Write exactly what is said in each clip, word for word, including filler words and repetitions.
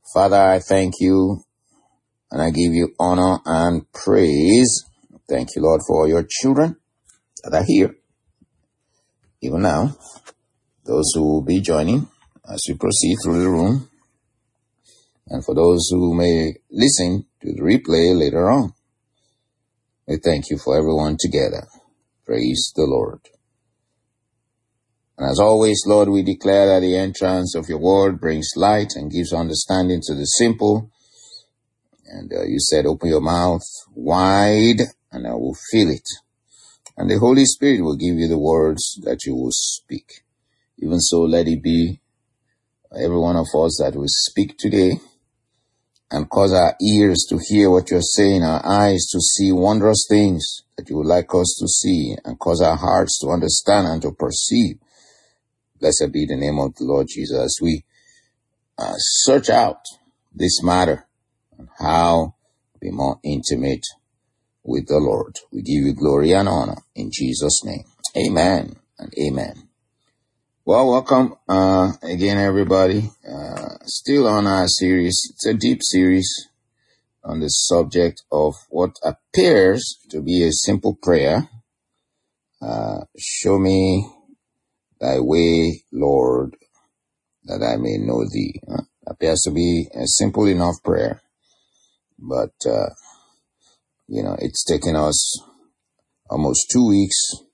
Father, I thank you and I give you honor and praise. Thank you, Lord, for your children that are here, even now, those who will be joining as we proceed through the room, and for those who may listen to the replay later on. We thank you for everyone together. Praise the Lord. And as always, Lord, we declare that the entrance of your word brings light and gives understanding to the simple. And uh, you said, open your mouth wide and I will fill it. And the Holy Spirit will give you the words that you will speak. Even so, let it be every one of us that will speak today and cause our ears to hear what you're saying, our eyes to see wondrous things that you would like us to see, and cause our hearts to understand and to perceive. Blessed be the name of the Lord Jesus as we uh, search out this matter and how to be more intimate with the Lord. We give you glory and honor in Jesus' name. Amen and amen. Well, welcome uh, again, everybody. Uh, still on our series. It's a deep series on the subject of what appears to be a simple prayer. Uh, show me thy way, Lord, that I may know thee. Uh, appears to be a simple enough prayer, but, uh, you know, it's taken us almost two weeks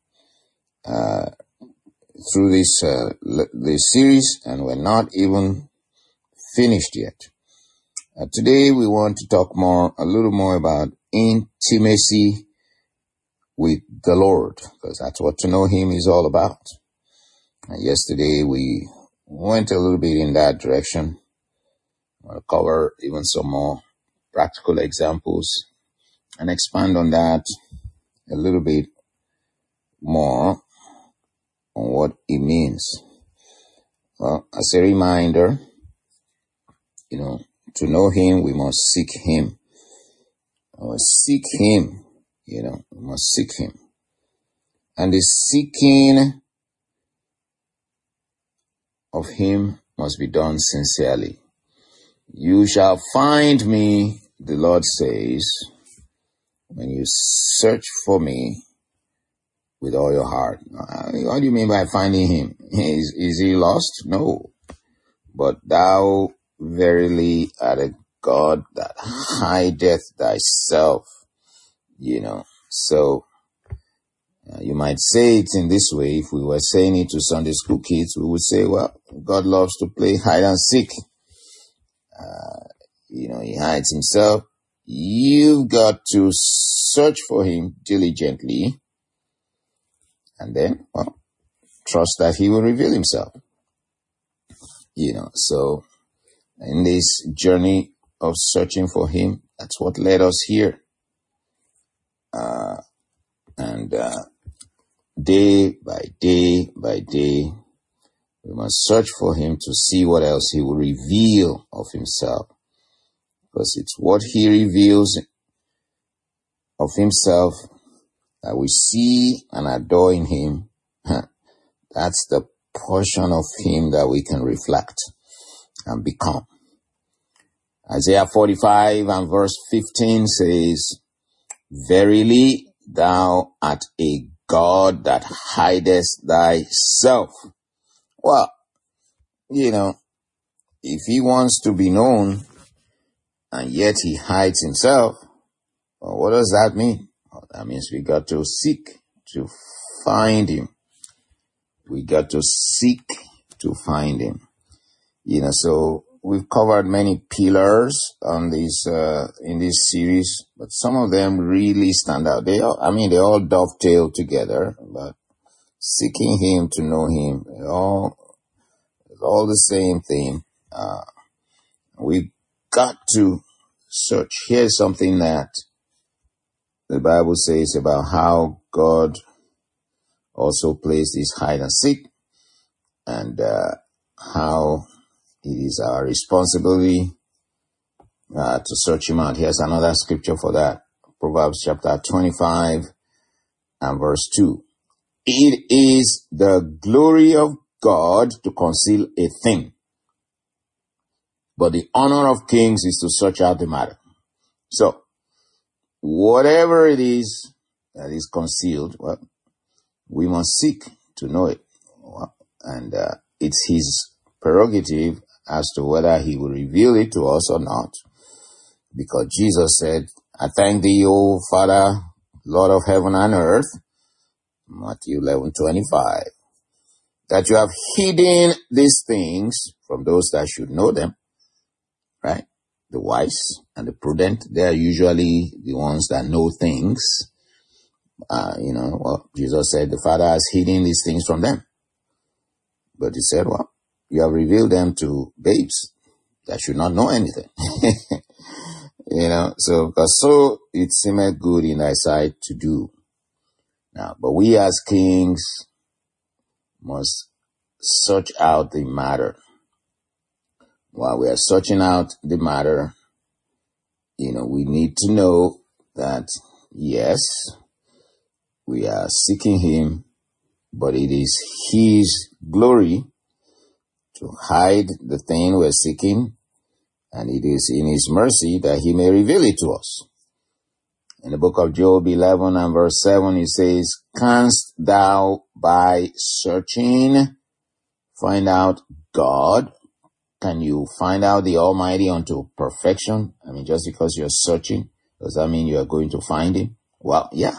uh, through this, uh, this series, and we're not even finished yet. Uh, today, we want to talk more, a little more about intimacy with the Lord, because that's what to know him is all about. And yesterday we went a little bit in that direction. I'll cover even some more practical examples and expand on that a little bit more on what it means. Well, as a reminder, you know, to know him, we must seek him. We must seek him, you know, we must seek him. And the seeking of him must be done sincerely. You shall find me, the Lord says, when you search for me with all your heart. What do you mean by finding him? Is, is he lost? No. But thou verily art a God that hideth thyself, you know. So, Uh, you might say it in this way. If we were saying it to Sunday school kids, we would say, well, God loves to play hide and seek. Uh, you know, he hides himself. You've got to search for him diligently. And then, well, trust that he will reveal himself. You know, so in this journey of searching for him, that's what led us here. Uh, and, uh, Day by day by day, we must search for him to see what else he will reveal of himself. Because it's what he reveals of himself that we see and adore in him. That's the portion of him that we can reflect and become. Isaiah forty-five and verse fifteen says, verily thou art a God that hidest thyself. Well, you know, if he wants to be known and yet he hides himself, well, what does that mean? Well, that means we got to seek to find him. We got to seek to find him. You know, so we've covered many pillars on this, uh, in this series, but some of them really stand out. They all, I mean, they all dovetail together, but seeking him to know him, it all, it's all the same thing. Uh, we've got to search. Here's something that the Bible says about how God also plays this hide and seek, and, uh, how it is our responsibility uh, to search him out. Here's another scripture for that. Proverbs chapter twenty-five and verse two. It is the glory of God to conceal a thing, But the honor of kings is to search out the matter. So, whatever it is that is concealed, well, we must seek to know it. And uh, it's his prerogative as to whether he will reveal it to us or not. Because Jesus said, I thank thee, O Father, Lord of heaven and earth, Matthew eleven twenty-five, that you have hidden these things from those that should know them, right? The wise and the prudent, they are usually the ones that know things. Uh, you know, well, Jesus said the Father has hidden these things from them. But he said, well, you have revealed them to babes that should not know anything. You know, so, because so it seemeth good in thy sight to do. Now, but we as kings must search out the matter. While we are searching out the matter, you know, we need to know that, yes, we are seeking him, but it is his glory to hide the thing we're seeking, and it is in his mercy that he may reveal it to us. In the book of Job eleven and verse seven, he says, canst thou by searching find out God? Can you find out the Almighty unto perfection? I mean, just because you're searching, does that mean you are going to find him? Well, yeah.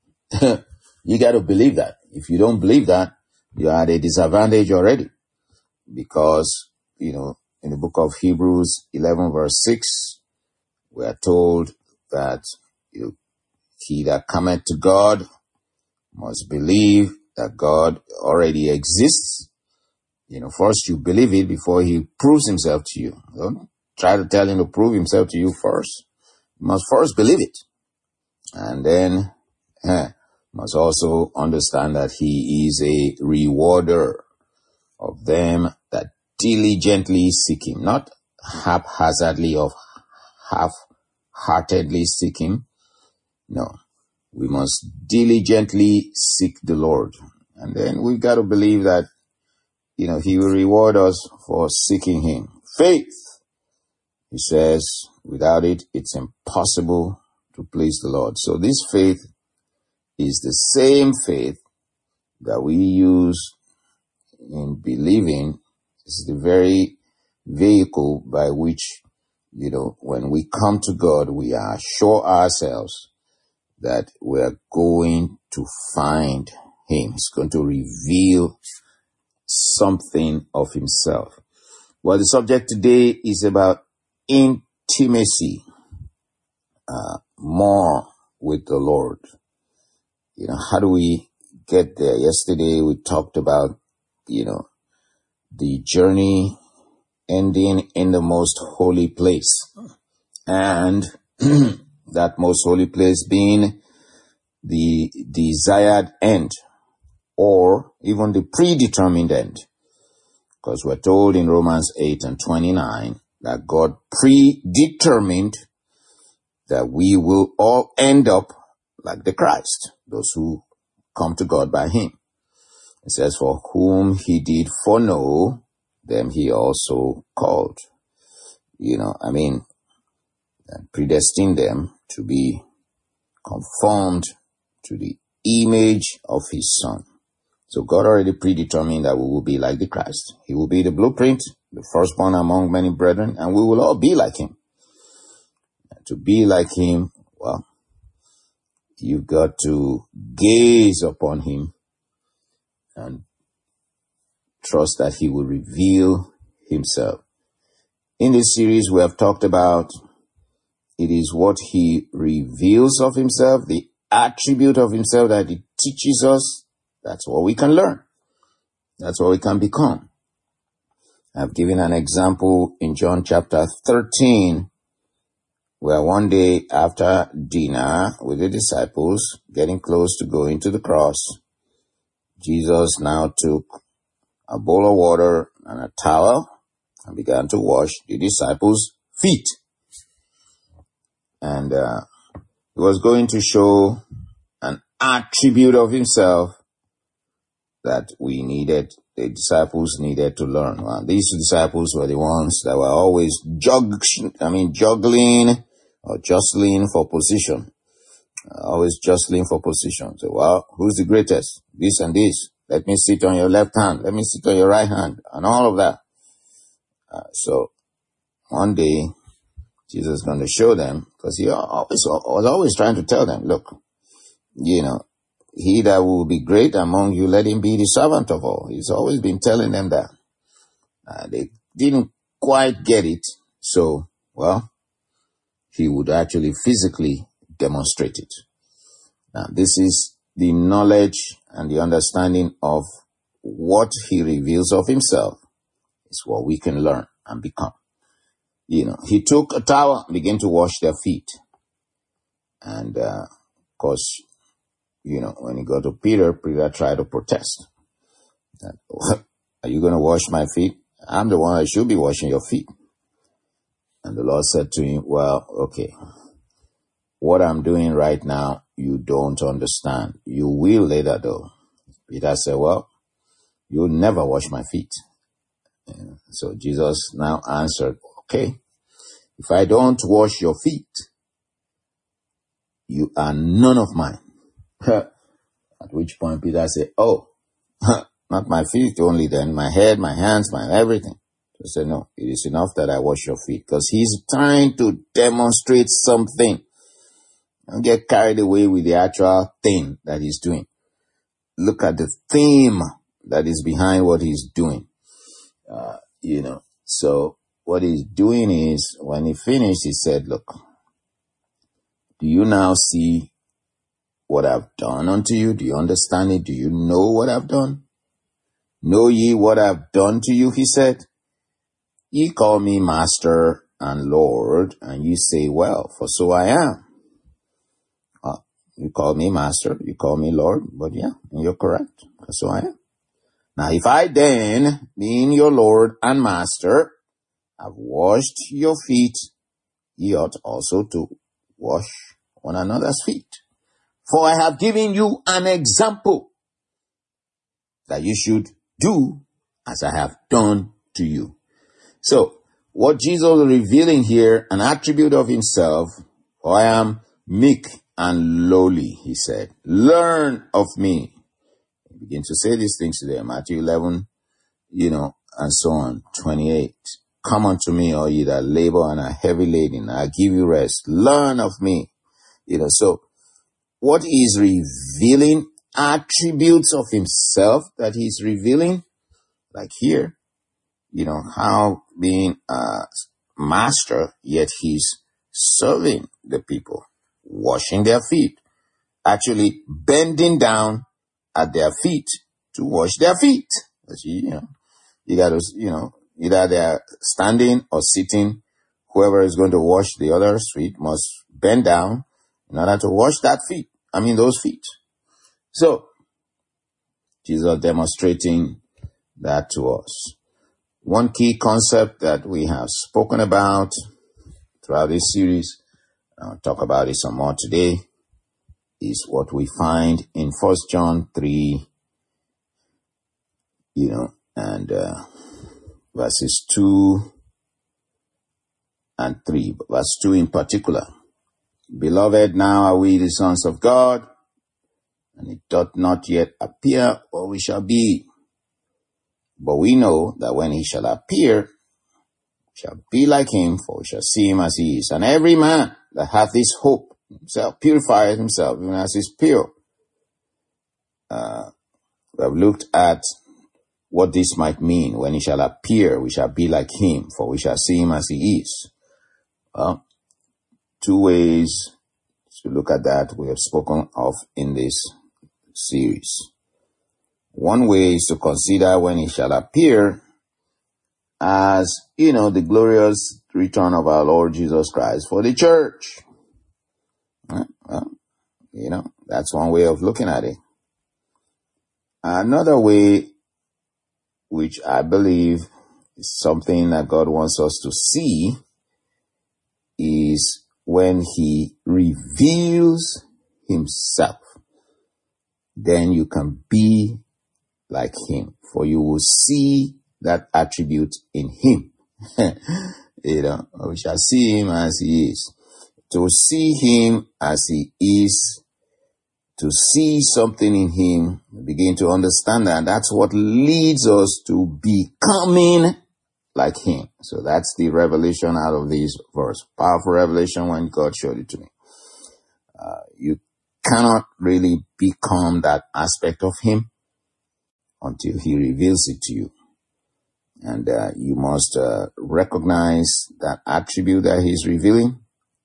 You got to believe that. If you don't believe that, you are at a disadvantage already. Because, you know, in the book of Hebrews eleven verse six, we are told that you, he that cometh to God must believe that God already exists. You know, first you believe it before he proves himself to you. Don't try to tell him to prove himself to you first. You must first believe it. And then, eh, must also understand that he is a rewarder of them that diligently seek him, not haphazardly or half-heartedly seek him. No, we must diligently seek the Lord. And then we've got to believe that, you know, he will reward us for seeking him. Faith, he says, without it, it's impossible to please the Lord. So this faith is the same faith that we use in believing. It's the very vehicle by which, you know, when we come to God, we assure ourselves that we are going to find him. He's going to reveal something of himself. Well, the subject today is about intimacy, uh, more with the Lord. You know, how do we get there? Yesterday we talked about, you know, the journey ending in the most holy place, and that most holy place being the desired end, or even the predetermined end. Because we're told in Romans eight and twenty-nine that God predetermined that we will all end up like the Christ, those who come to God by him. It says, for whom he did foreknow, them he also called. You know, I mean, predestined them to be conformed to the image of his Son. So God already predetermined that we will be like the Christ. He will be the blueprint, the firstborn among many brethren, and we will all be like him. And to be like him, well, you've got to gaze upon him and trust that he will reveal himself. In this series, we have talked about it is what he reveals of himself, the attribute of himself that he teaches us. That's what we can learn. That's what we can become. I've given an example in John chapter thirteen, where one day after dinner with the disciples, getting close to going to the cross, Jesus now took a bowl of water and a towel and began to wash the disciples' feet. And uh, he was going to show an attribute of himself that we needed the disciples needed to learn. Well, these disciples were the ones that were always jug, I mean, juggling or jostling for position. Always jostling for position. So, well, who's the greatest? This and this. Let me sit on your left hand. Let me sit on your right hand. And all of that. Uh, so, one day, Jesus is going to show them, because he always was always trying to tell them, look, you know, he that will be great among you, let him be the servant of all. He's always been telling them that. Uh, they didn't quite get it. So, well, he would actually physically demonstrate it. Now, this is the knowledge and the understanding of what he reveals of himself. It's what we can learn and become. You know, he took a towel and began to wash their feet. And, uh, of course, you know, when he got to Peter, Peter tried to protest. That, are you going to wash my feet? I'm the one that should be washing your feet. And the Lord said to him, well, okay, what I'm doing right now, you don't understand. You will later, though. Peter said, well, you'll never wash my feet. And so Jesus now answered, okay, if I don't wash your feet, you are none of mine. At which point Peter said, oh, not my feet only then, my head, my hands, my everything. So he said, no, it is enough that I wash your feet. Because he's trying to demonstrate something. Don't get carried away with the actual thing that he's doing. Look at the theme that is behind what he's doing. Uh, you know, so what he's doing is, when he finished, he said, look, do you now see what I've done unto you? Do you understand it? Do you know what I've done? Know ye what I've done to you? He said, ye call me master and Lord, and ye say, well, for so I am. Uh, you call me master, you call me Lord, but yeah, you're correct, for so I am. Now, if I then, being your Lord and master, have washed your feet, ye ought also to wash one another's feet. For I have given you an example that you should do as I have done to you. So, what Jesus is revealing here, an attribute of himself, for I am meek and lowly, he said. Learn of me. He begins to say these things to them. Matthew eleven, you know, and so on, twenty-eight. Come unto me, all ye that labor and are heavy laden, I'll give you rest. Learn of me. You know, so what he's revealing, attributes of himself that he's revealing, like here, you know, how being a master, yet he's serving the people, washing their feet, actually bending down at their feet to wash their feet. You know, you got to, you know, either they're standing or sitting. Whoever is going to wash the other's feet must bend down in order to wash that feet. I mean, those feet. So, Jesus demonstrating that to us. One key concept that we have spoken about throughout this series, I'll talk about it some more today, is what we find in First John three, you know, and uh, verses two and three, verse two in particular. Beloved, now are we the sons of God, and it doth not yet appear what we shall be. But we know that when he shall appear, we shall be like him, for we shall see him as he is. And every man that hath this hope himself purifieth himself, even as is pure. Uh, we have looked at what this might mean. When he shall appear, we shall be like him, for we shall see him as he is. Well, two ways to look at that we have spoken of in this series. One way is to consider when he shall appear as, you know, the glorious return of our Lord Jesus Christ for the church. Well, you know, that's one way of looking at it. Another way, which I believe is something that God wants us to see, is when he reveals himself. Then you can be like him, for you will see that attribute in him. You know, we shall see him as he is. To see him as he is, to see something in him, begin to understand that that's what leads us to becoming like him. So that's the revelation out of this verse. Powerful revelation when God showed it to me. Uh, you cannot really become that aspect of him until he reveals it to you. And uh, you must uh, recognize that attribute that he's revealing,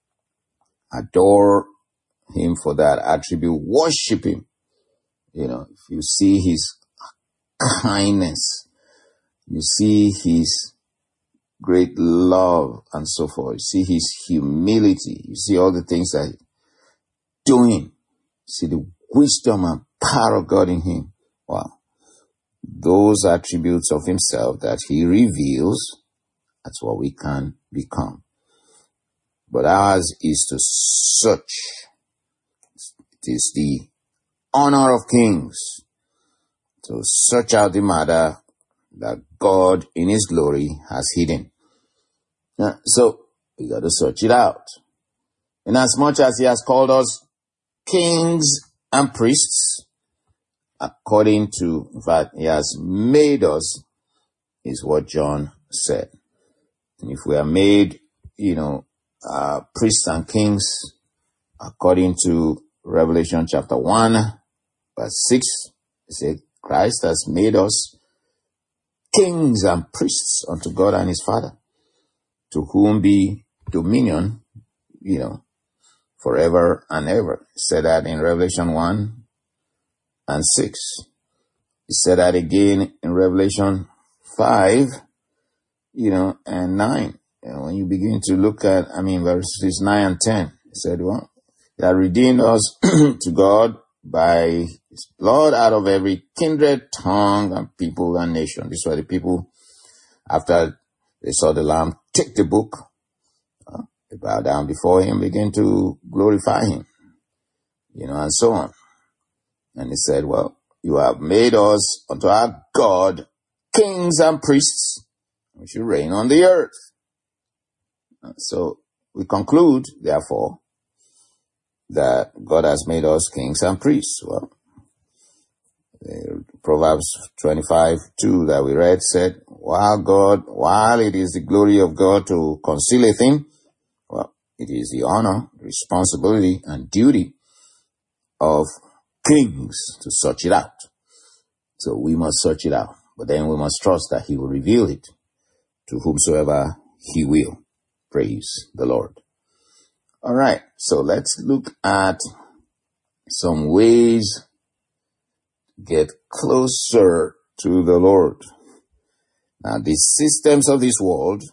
adore him for that attribute, worship him. You know, if you see his kindness, you see his great love and so forth, you see his humility, you see all the things that he's doing, you see the wisdom and power of God in him. Wow. Those attributes of himself that he reveals, that's what we can become. But ours is to search. It is the honor of kings to search out the matter that God in his glory has hidden. Uh, so we got to search it out. Inasmuch as he has called us kings and priests, according to, in fact, he has made us, is what John said. And if we are made, you know, uh, priests and kings, according to Revelation chapter one, verse six, it says, Christ has made us kings and priests unto God and his Father, to whom be dominion, you know, forever and ever. He said that in Revelation one and six. He said that again in Revelation five, you know, and nine. And when you begin to look at, I mean, verses nine and ten, he said, well, he had redeemed us to God by his blood out of every kindred, tongue, and people and nation. These were the people, after they saw the Lamb take the book, uh, they bow down before him, begin to glorify him, you know, and so on. And he said, well, you have made us unto our God kings and priests. We should reign on the earth. So we conclude, therefore, that God has made us kings and priests. Well, Proverbs twenty-five two that we read said, while God, while it is the glory of God to conceal a thing, well, it is the honor, responsibility, and duty of kings to search it out. So we must search it out. But then we must trust that he will reveal it to whomsoever he will. Praise the Lord. All right. So let's look at some ways to get closer to the Lord. Now, the systems of this world,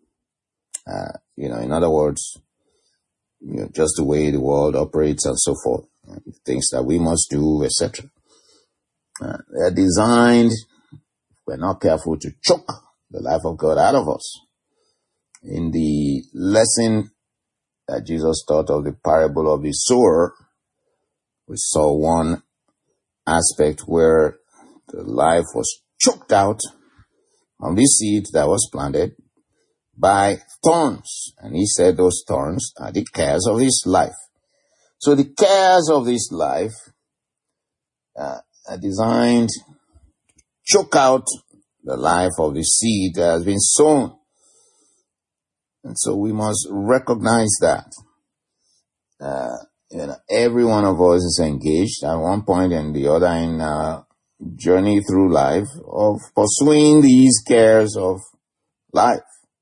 uh, you know, in other words, you know, just the way the world operates and so forth, things that we must do, et cetera. Uh, they're designed, if we're not careful, to choke the life of God out of us. In the lesson that Jesus taught of the parable of the sower, we saw one aspect where the life was choked out on the seed that was planted by thorns. And he said those thorns are the cares of this life. So the cares of this life uh, are designed to choke out the life of the seed that has been sown. And so we must recognize that. Uh, you know, every one of us is engaged at one point and the other in a journey through life of pursuing these cares of life.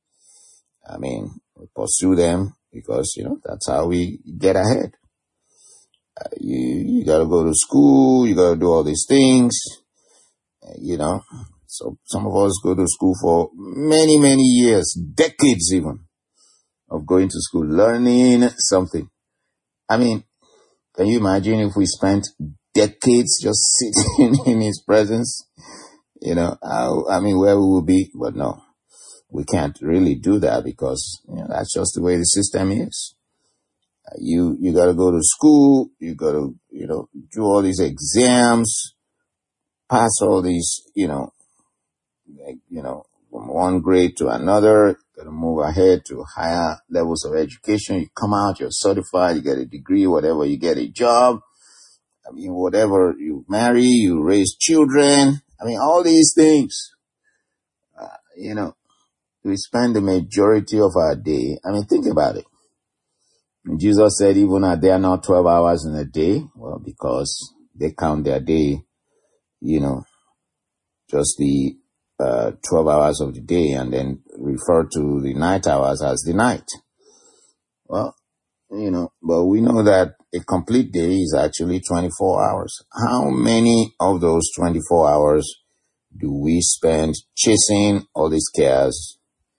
I mean, we pursue them because, you know, that's how we get ahead. Uh, you you got to go to school, you got to do all these things, uh, you know. So some of us go to school for many, many years, decades even, of going to school, learning something. I mean, can you imagine if we spent decades just sitting in his presence? You know, I, I mean, where we would be, but no, we can't really do that because, you know, that's just the way the system is. You, you gotta go to school, you gotta, you know, do all these exams, pass all these, you know, like, you know, from one grade to another, got to move ahead to higher levels of education. You come out, you're certified, you get a degree, whatever, you get a job. I mean, whatever, you marry, you raise children. I mean, all these things, uh, you know, we spend the majority of our day. I mean, think about it. And Jesus said, even are there not twelve hours in a day? Well, because they count their day, you know, just the uh, twelve hours of the day, and then refer to the night hours as the night. Well, you know, but we know that a complete day is actually twenty-four hours. How many of those twenty-four hours do we spend chasing all these cares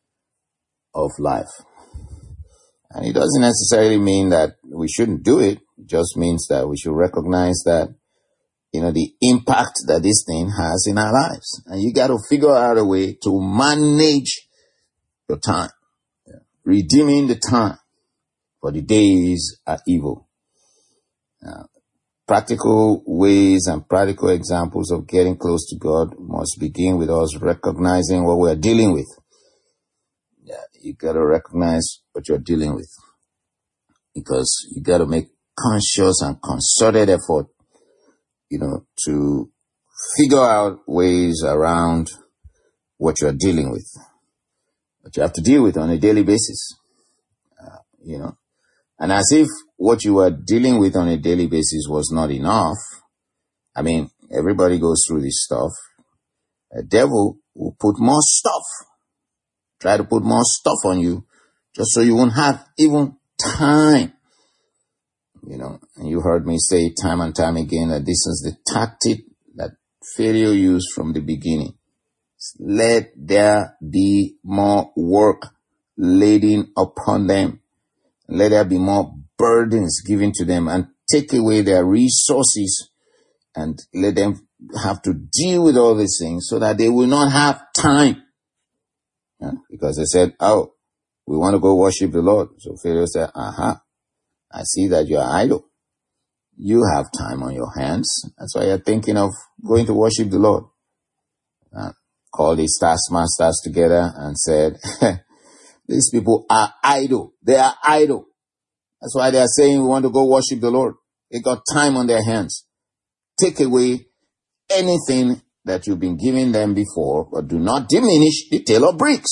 of life? And it doesn't necessarily mean that we shouldn't do it. It just means that we should recognize that, you know, the impact that this thing has in our lives. And you got to figure out a way to manage your time, redeeming the time, for the days are evil. Uh, practical ways and practical examples of getting close to God must begin with us recognizing what we're dealing with. Yeah, you got to recognize what you're dealing with, because you got to make conscious and concerted effort, you know, to figure out ways around what you're dealing with, what you have to deal with on a daily basis, uh, you know. And as if what you were dealing with on a daily basis was not enough. I mean, everybody goes through this stuff. A devil will put more stuff, try to put more stuff on you, just so you won't have even time. You know, and you heard me say time and time again that this is the tactic that Pharaoh used from the beginning. Let there be more work laden upon them. Let there be more burdens given to them, and take away their resources and let them have to deal with all these things so that they will not have time. Yeah? Because they said, oh, we want to go worship the Lord. So Pharaoh said, aha, I see that you are idle. You have time on your hands. That's why you're thinking of going to worship the Lord. Uh, called his taskmasters together and said, these people are idle. They are idle. That's why they are saying we want to go worship the Lord. They got time on their hands. Take away anything that you've been giving them before, but do not diminish the tail of bricks.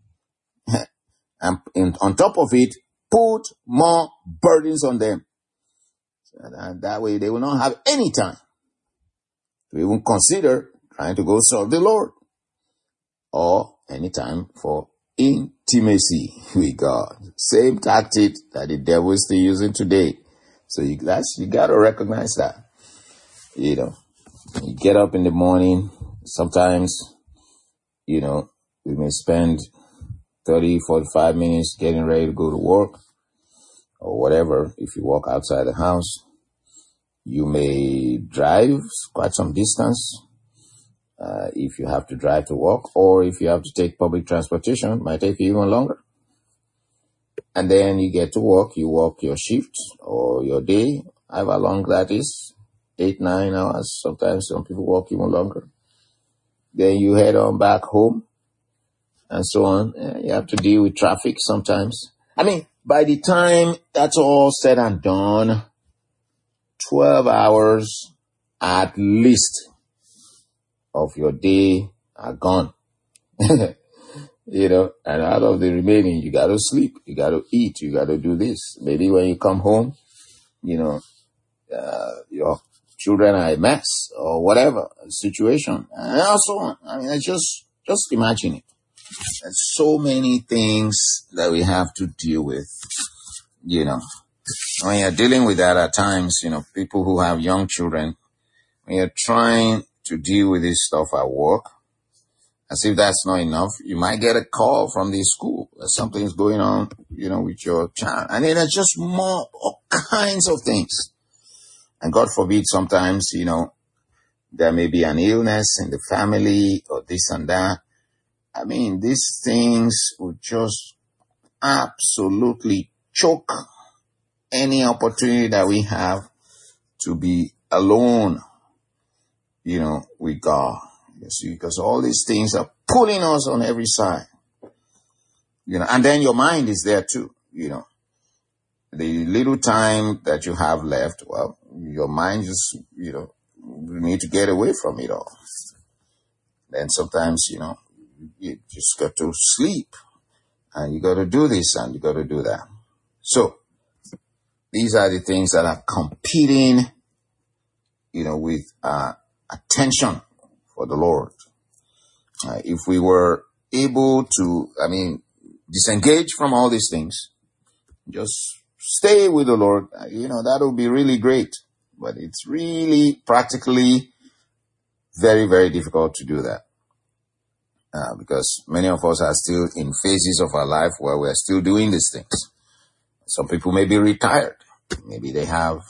And in, on top of it, put more burdens on them. And that way they will not have any time to even consider trying to go serve the Lord, or any time for intimacy with God. Same tactic that the devil is still using today. So you, that's, you got to recognize that. You know, you get up in the morning, sometimes, you know, we may spend thirty, forty-five minutes getting ready to go to work or whatever. If you walk outside the house, you may drive quite some distance. Uh, if you have to drive to work, or if you have to take public transportation, it might take you even longer. And then you get to work, you work your shift or your day, however long that is, eight, nine hours. Sometimes some people work even longer. Then you head on back home and so on. You have to deal with traffic sometimes. I mean, by the time that's all said and done, twelve hours at least of your day are gone. You know, and out of the remaining, you got to sleep, you got to eat, you got to do this. Maybe when you come home, you know, uh, your children are a mess or whatever situation, and so on. I mean, it's just, just imagine it. There's so many things that we have to deal with, you know. When you're dealing with that at times, you know, people who have young children, when you're trying to deal with this stuff at work, as if that's not enough, you might get a call from the school that something's going on, you know, with your child. And then there's just more, all kinds of things. And God forbid, sometimes, you know, there may be an illness in the family or this and that. I mean, these things would just absolutely choke any opportunity that we have to be alone you know, with God. You see, because all these things are pulling us on every side. You know, and then your mind is there too, you know. The little time that you have left, well, your mind just, you know, you need to get away from it all. Then sometimes, you know, you just got to sleep and you got to do this and you got to do that. So these are the things that are competing, you know, with uh, attention for the Lord. Uh, if we were able to, I mean, disengage from all these things, just stay with the Lord, you know, that would be really great. But it's really practically very, very difficult to do that. Uh, because many of us are still in phases of our life where we're still doing these things. Some people may be retired. Maybe they have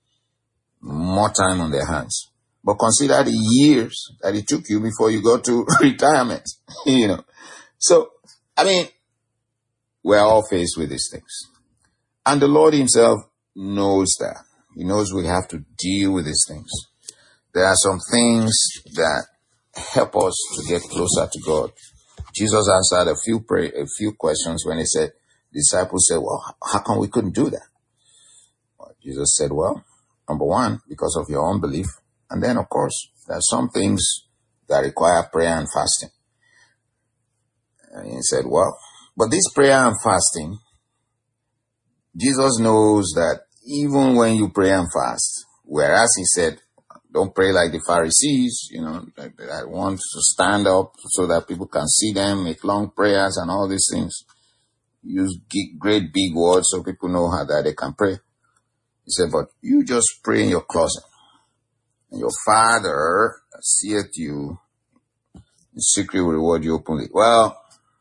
more time on their hands. But consider the years that it took you before you got to retirement, you know. So, I mean, we're all faced with these things. And the Lord himself knows that. He knows we have to deal with these things. There are some things that help us to get closer to God. Jesus answered a few pray, a few questions when he said, the disciples said, well, how come we couldn't do that? Well, Jesus said, well, number one, because of your unbelief. And then, of course, there are some things that require prayer and fasting. And he said, well, but this prayer and fasting, Jesus knows that even when you pray and fast, whereas he said, don't pray like the Pharisees, you know, like I want to stand up so that people can see them, make long prayers and all these things. Use great big words so people know how that they can pray. He said, but you just pray in your closet. And your Father seeth you in secret will reward you openly. Well,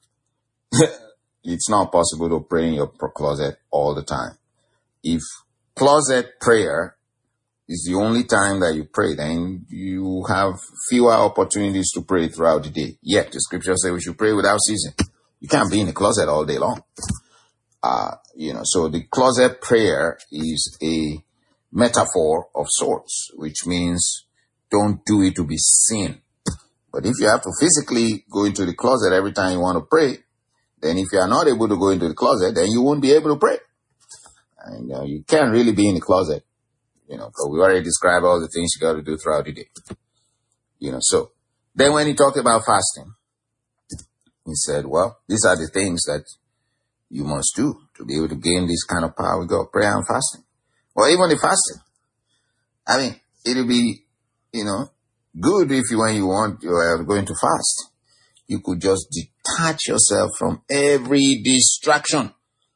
it's not possible to pray in your closet all the time. If closet prayer is the only time that you pray, then you have fewer opportunities to pray throughout the day. Yet the scripture says we should pray without ceasing. You can't be in the closet all day long. Uh, you know, so the closet prayer is a metaphor of sorts, which means don't do it to be seen. But if you have to physically go into the closet every time you want to pray, then if you are not able to go into the closet, then you won't be able to pray. And you know, you can't really be in the closet, you know, because we already described all the things you got to do throughout the day. You know, so then when he talked about fasting, he said, well, these are the things that you must do to be able to gain this kind of power with God, prayer and fasting. Or even the fasting. I mean, it'll be, you know, good if you, when you want, you are going to fast, you could just detach yourself from every distraction,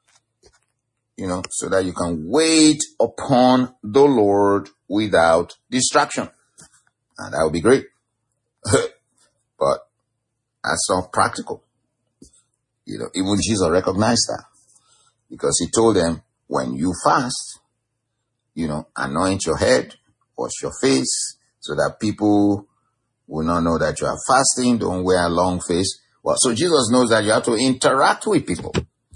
you know, so that you can wait upon the Lord without distraction. And that would be great. But that's not practical. You know, even Jesus recognized that, because he told them, when you fast, you know, anoint your head, wash your face, so that people will not know that you are fasting. Don't wear a long face. Well, so Jesus knows that you have to interact with people.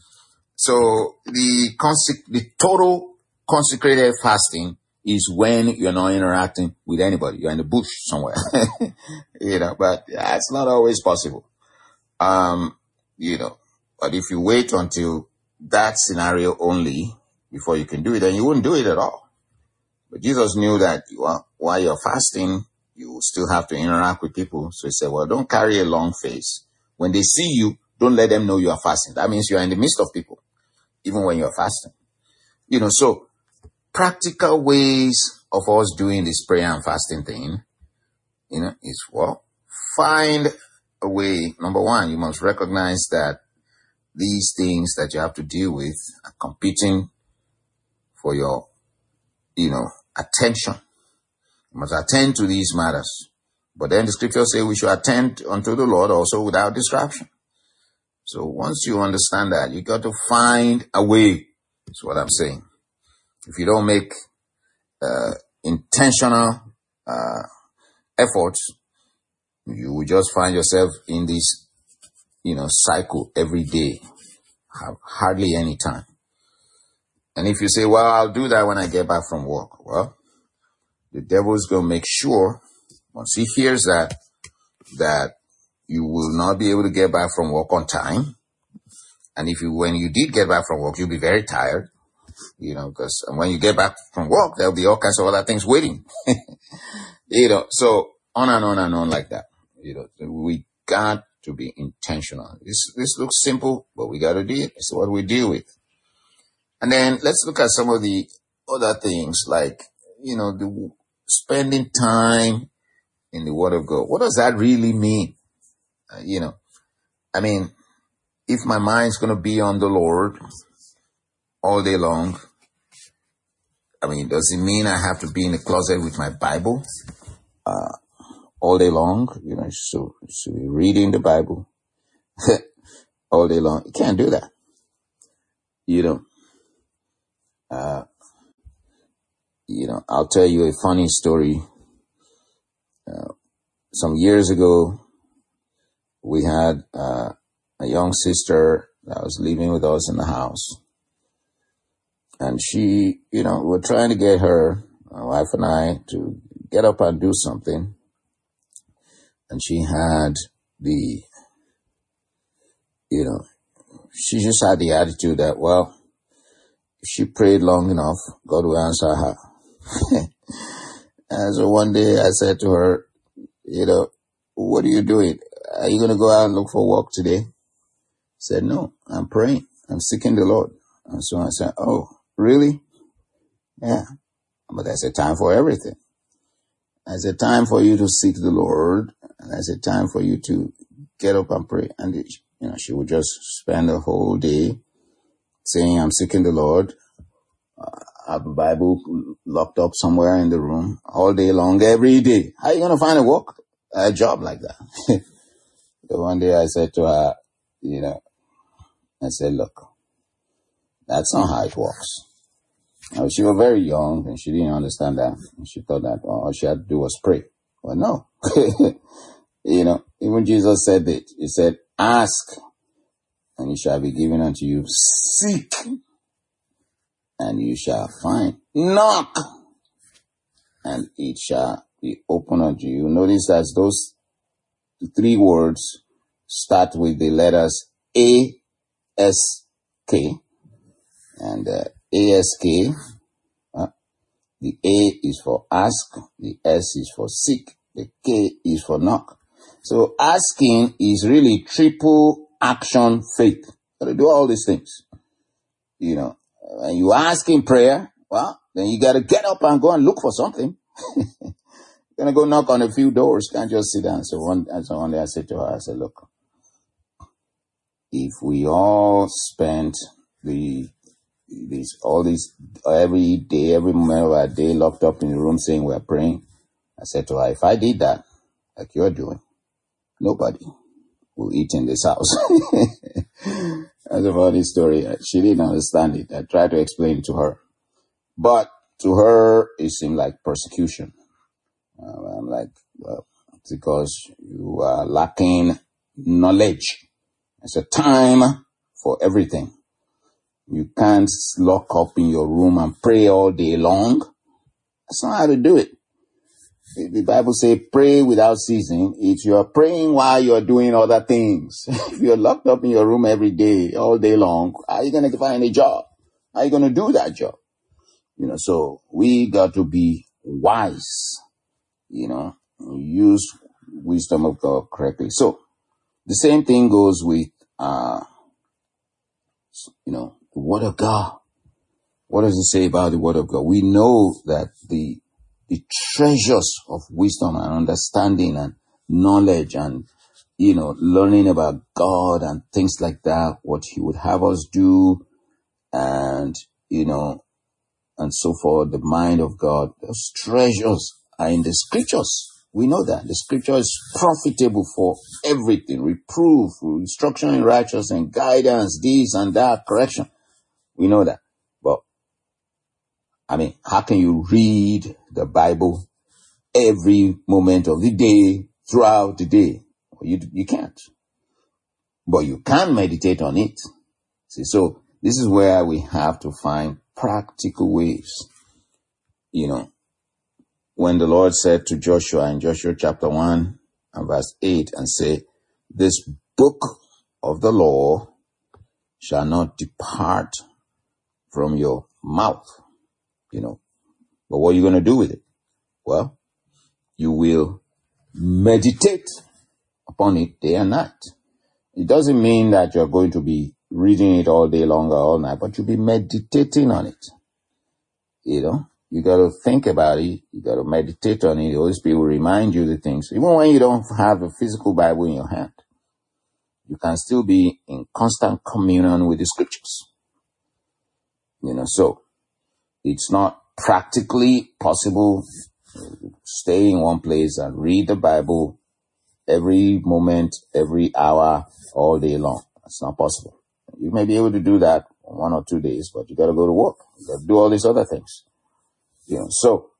So the consec- the total consecrated fasting is when you're not interacting with anybody. You're in the bush somewhere, you know, but yeah, it's not always possible. Um, you know, but if you wait until that scenario only before you can do it, then you wouldn't do it at all. But Jesus knew that you are, while you're fasting, you still have to interact with people. So he said, well, don't carry a long face. When they see you, don't let them know you are fasting. That means you're in the midst of people, even when you're fasting. You know, so practical ways of us doing this prayer and fasting thing, you know, is, well, find a way. Number one, you must recognize that these things that you have to deal with are competing for your, you know, attention. You must attend to these matters. But then the scriptures say we should attend unto the Lord also without distraction. So once you understand that, you got to find a way. That's what I'm saying. If you don't make uh, intentional uh, efforts, you will just find yourself in this, you know, cycle every day. Have hardly any time. And if you say, well, I'll do that when I get back from work. Well, the devil is going to make sure Once he hears that, that you will not be able to get back from work on time, and if you, when you did get back from work, you'll be very tired, you know, because when you get back from work, there'll be all kinds of other things waiting, you know, so on and on and on like that. You know, we got to be intentional. This, this looks simple, but we got to do it. It's what we deal with. And then let's look at some of the other things like, you know, the spending time in the Word of God. What does that really mean? Uh, you know, I mean, if my mind's going to be on the Lord all day long, I mean, does it mean I have to be in the closet with my Bible uh, all day long? You know, so, so reading the Bible all day long. You can't do that. You know, uh, you know, I'll tell you a funny story. Uh, some years ago, we had uh, a young sister that was living with us in the house. And she, you know, we're trying to get her, my wife and I, to get up and do something. And she had the, you know, she just had the attitude that, well, if she prayed long enough, God will answer her. And so one day I said to her, you know, what are you doing? Are you going to go out and look for work today? I said, no, I'm praying. I'm seeking the Lord. And so I said, oh, really? Yeah. But that's a time for everything. That's a time for you to seek the Lord. And that's a time for you to get up and pray. And, you know, she would just spend the whole day saying, I'm seeking the Lord. Uh, have a Bible locked up somewhere in the room all day long, every day. How are you going to find a work, a job like that? So one day I said to her, you know, I said, look, that's not how it works. Now, she was very young and she didn't understand that. And she thought that well, all she had to do was pray. Well, no. You know, even Jesus said it. He said, ask and it shall be given unto you. Seek and you shall find. Knock and it shall be opened unto you. Notice that those three words start with the letters A, S, K. And uh, A S K, uh, the A is for ask, the S is for seek, the K is for knock. So asking is really triple action faith. Got to do all these things. You know, when you ask in prayer, well, then you got to get up and go and look for something. You're going to go knock on a few doors. Can't just sit down. So one, and so one day I said to her, I said, look, if we all spent the These, all these, every day, every moment of our day locked up in the room saying we're praying. I said to her, if I did that, like you're doing, nobody will eat in this house. That's a funny story. She didn't understand it. I tried to explain it to her. But to her, it seemed like persecution. Uh, I'm like, well, it's because you are lacking knowledge. It's a time for everything. You can't lock up in your room and pray all day long. That's not how to do it. The Bible says pray without ceasing. It's you're praying while you're doing other things. If you're locked up in your room every day, all day long, how are you going to find a job? How are you going to do that job? You know, so we got to be wise, you know, use wisdom of God correctly. So the same thing goes with, uh, you know, the Word of God. What does it say about the Word of God? We know that the the treasures of wisdom and understanding and knowledge and, you know, learning about God and things like that, what He would have us do and, you know, and so forth, the mind of God, those treasures are in the Scriptures. We know that. The Scripture is profitable for everything, reproof, instruction in righteousness, and guidance, this and that, correction. We know that. But, I mean, how can you read the Bible every moment of the day, throughout the day? You, you can't. But you can meditate on it. See, so this is where we have to find practical ways, you know, when the Lord said to Joshua in Joshua chapter one and verse eight and say, this book of the law shall not depart from your mouth, you know. But what are you going to do with it? Well, you will meditate upon it day and night. It doesn't mean that you're going to be reading it all day long or all night, but you'll be meditating on it. You know, you got to think about it. You got to meditate on it. The Holy Spirit will remind you the things. Even when you don't have a physical Bible in your hand, you can still be in constant communion with the scriptures. You know, so it's not practically possible to stay in one place and read the Bible every moment, every hour, all day long. It's not possible. You may be able to do that one or two days, but you got to go to work. You got to do all these other things. You know, so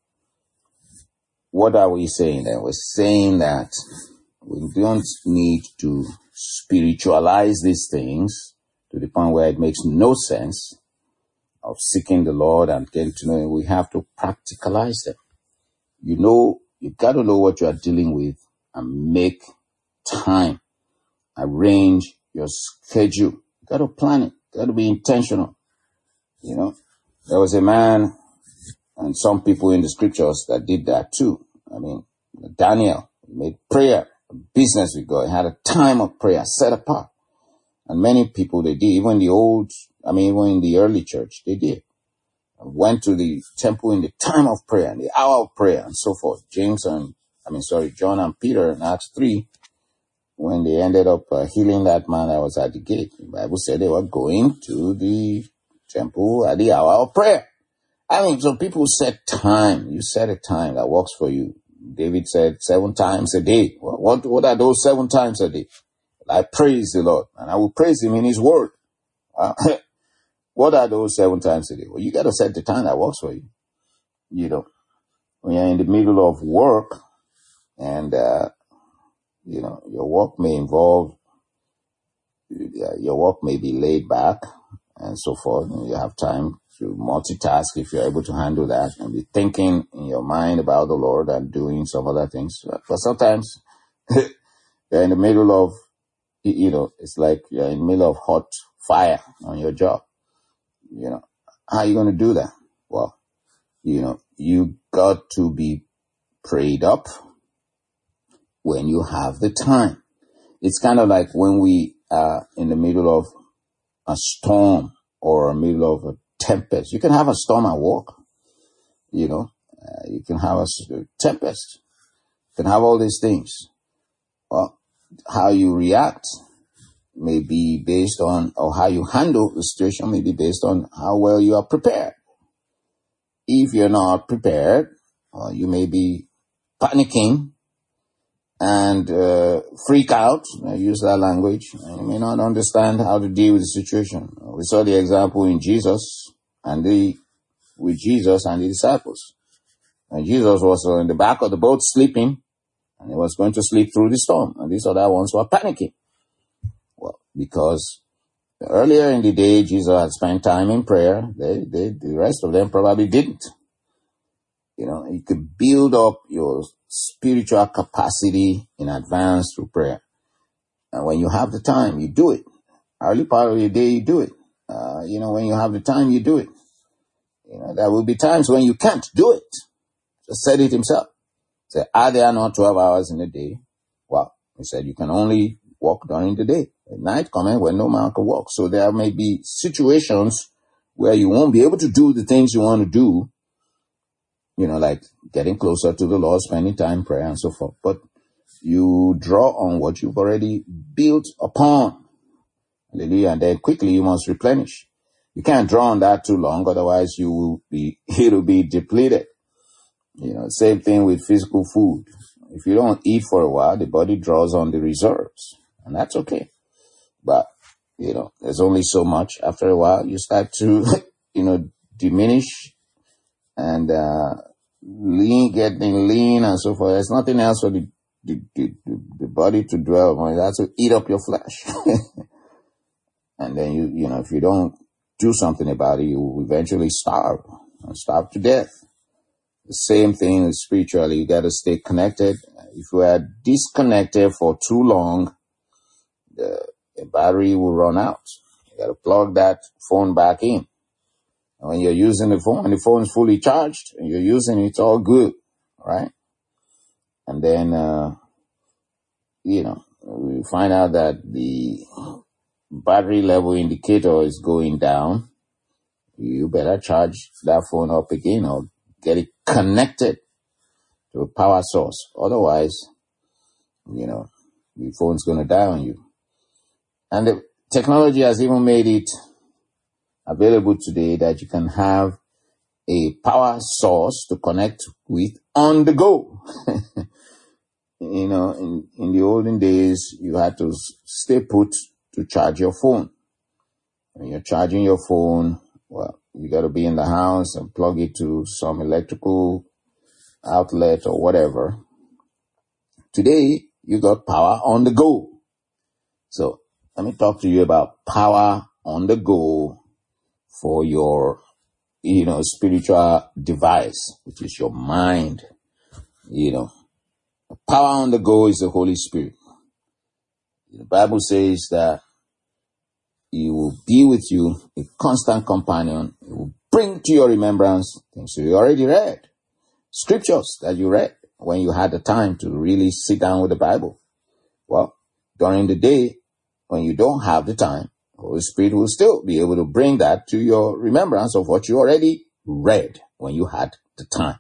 what are we saying then? We're saying that we don't need to spiritualize these things to the point where it makes no sense of seeking the Lord and getting to know Him. We have to practicalize them. You know, you got to know what you are dealing with and make time. Arrange your schedule. You got to plan it. You got to be intentional. You know, there was a man and some people in the scriptures that did that too. I mean, Daniel made prayer a business with God. He had a time of prayer set apart. And many people, they did. Even the old, I mean, even in the early church, they did. Went to the temple in the time of prayer, in the hour of prayer, and so forth. James and, I mean, sorry, John and Peter in Acts three, when they ended up uh, healing that man that was at the gate, the Bible said they were going to the temple at the hour of prayer. I mean, so people set time. You set a time that works for you. David said seven times a day. What, what are those seven times a day? I praise the Lord, and I will praise Him in His word. Uh, what are those seven times a day? Well, you got to set the time that works for you. You know, when you're in the middle of work, and uh, you know, your work may involve, your work may be laid back, and so forth. And you have time to multitask if you're able to handle that, and be thinking in your mind about the Lord and doing some other things. But sometimes you're in the middle of, you know, it's like you're in the middle of hot fire on your job. You know, how are you going to do that? Well, you know, you got to be prayed up when you have the time. It's kind of like when we are in the middle of a storm or a middle of a tempest. You can have a storm at work. You know, uh, you can have a tempest. You can have all these things. Well, how you react may be based on, or how you handle the situation may be based on how well you are prepared. If you're not prepared, well, you may be panicking and uh, freak out. I use that language. You may not understand how to deal with the situation. We saw the example in Jesus and the with Jesus and the disciples. And Jesus was in the back of the boat sleeping, and he was going to sleep through the storm. And these other ones were panicking. Well, because earlier in the day, Jesus had spent time in prayer. They, they, the rest of them probably didn't. You know, you could build up your spiritual capacity in advance through prayer. And when you have the time, you do it. Early part of your day, you do it. Uh, you know, when you have the time, you do it. You know, there will be times when you can't do it. Just said it himself. Say, are there not twelve hours in a day? Well, he said you can only walk during the day. At night coming when no man can walk. So there may be situations where you won't be able to do the things you want to do. You know, like getting closer to the Lord, spending time in prayer and so forth. But you draw on what you've already built upon. Hallelujah. And then quickly you must replenish. You can't draw on that too long. Otherwise you will be, it will be depleted. You know, same thing with physical food. If you don't eat for a while, the body draws on the reserves. And that's okay. But, you know, there's only so much. After a while, you start to, you know, diminish and, uh, lean, getting lean and so forth. There's nothing else for the, the, the, the body to dwell on. It has to eat up your flesh. And then you, you know, if you don't do something about it, you will eventually starve and starve to death. The same thing spiritually. You got to stay connected. If you are disconnected for too long, the, the battery will run out. You got to plug that phone back in. And when you're using the phone, and the phone is fully charged, and you're using it, it's all good, right? And then, uh, you know, we find out that the battery level indicator is going down. You better charge that phone up again or get it connected to a power source. Otherwise, you know, your phone's going to die on you. And the technology has even made it available today that you can have a power source to connect with on the go. You know, in, in the olden days, you had to stay put to charge your phone. When you're charging your phone, well, you got to be in the house and plug it to some electrical outlet or whatever. Today, you got power on the go. So let me talk to you about power on the go for your, you know, spiritual device, which is your mind. You know, power on the go is the Holy Spirit. The Bible says that He will be with you, a constant companion. He will bring to your remembrance things you already read, scriptures that you read when you had the time to really sit down with the Bible. Well, during the day, when you don't have the time, the Holy Spirit will still be able to bring that to your remembrance of what you already read when you had the time.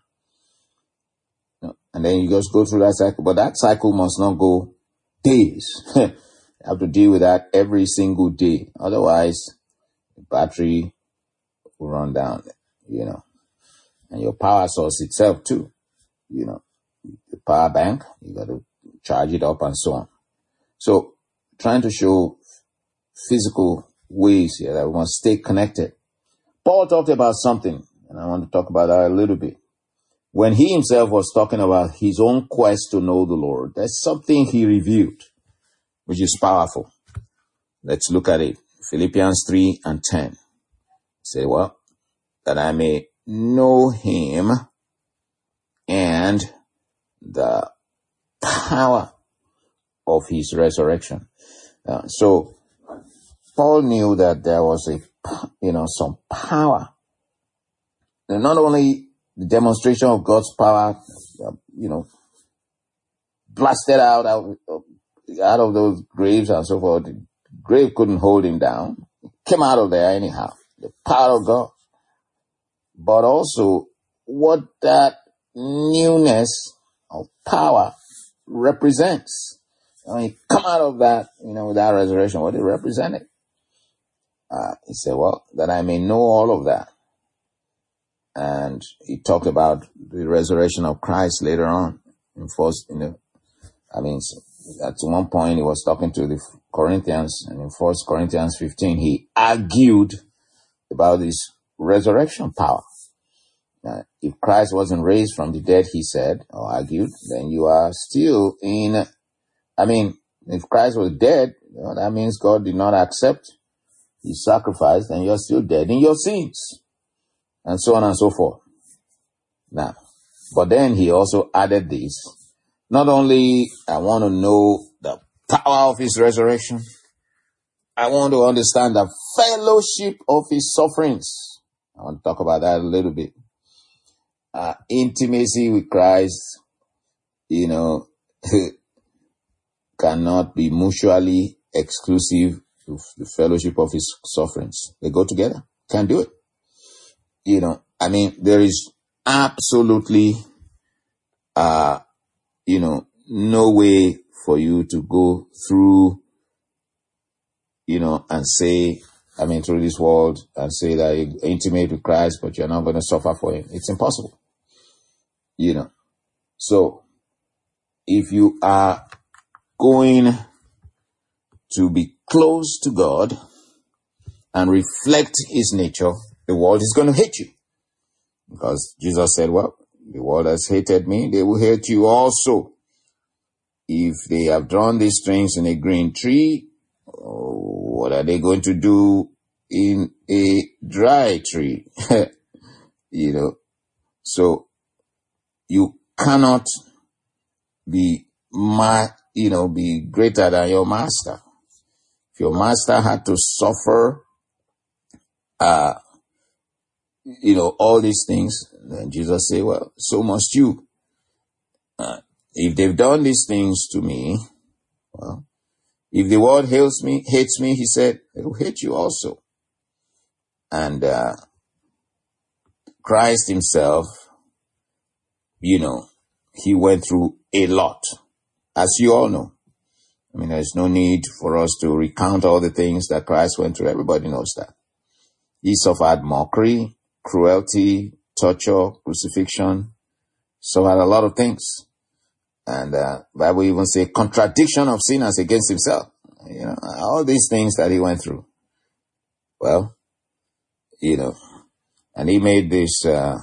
And then you just go through that cycle. But that cycle must not go days. You have to deal with that every single day. Otherwise, the battery will run down, you know. And your power source itself too, you know. The power bank, you got to charge it up and so on. So, trying to show physical ways here that we must stay connected. Paul talked about something, and I want to talk about that a little bit. When he himself was talking about his own quest to know the Lord, there's something he revealed, which is powerful. Let's look at it. Philippians three and ten. Say, well, that I may know him and the power of his resurrection. Uh, so, Paul knew that there was a, you know, some power. And not only the demonstration of God's power, uh, you know, blasted out, out out of those graves and so forth. The grave couldn't hold him down. He came out of there anyhow. The power of God. But also what that newness of power represents. When you come out of that, you know, with that resurrection, what it represented. Uh, he said, well, that I may know all of that. And he talked about the resurrection of Christ later on. In first, in the, I mean, at one point he was talking to the Corinthians, and in First Corinthians fifteen, he argued about this resurrection power. Uh, if Christ wasn't raised from the dead, he said, or argued, then you are still in, I mean, if Christ was dead, you know, that means God did not accept his sacrifice, then you're still dead in your sins. And so on and so forth. Now, but then he also added this. Not only I want to know the power of his resurrection, I want to understand the fellowship of his sufferings. I want to talk about that a little bit. Uh, intimacy with Christ, you know, cannot be mutually exclusive to the fellowship of his sufferings. They go together. Can't do it. You know, I mean, there is absolutely, uh, you know, no way for you to go through, you know, and say, I mean, through this world and say that you're intimate with Christ, but you're not going to suffer for him. It's impossible. You know, so if you are going to be close to God and reflect his nature, the world is going to hate you. Because Jesus said, well, the world has hated me, they will hate you also. If they have drawn these strings in a green tree, what are they going to do in a dry tree? You know, so you cannot be, ma- you know, be greater than your master. If your master had to suffer, uh, you know, all these things, then Jesus said, well, so must you. Uh, if they've done these things to me, well, if the world hates me, hates me, he said, it will hate you also. And uh, Christ himself, you know, he went through a lot, as you all know. I mean, there's no need for us to recount all the things that Christ went through. Everybody knows that. He suffered mockery, cruelty, torture, crucifixion, suffered a lot of things. And uh, Bible even say contradiction of sinners against himself. You know, all these things that he went through. Well, you know, and he made this, uh,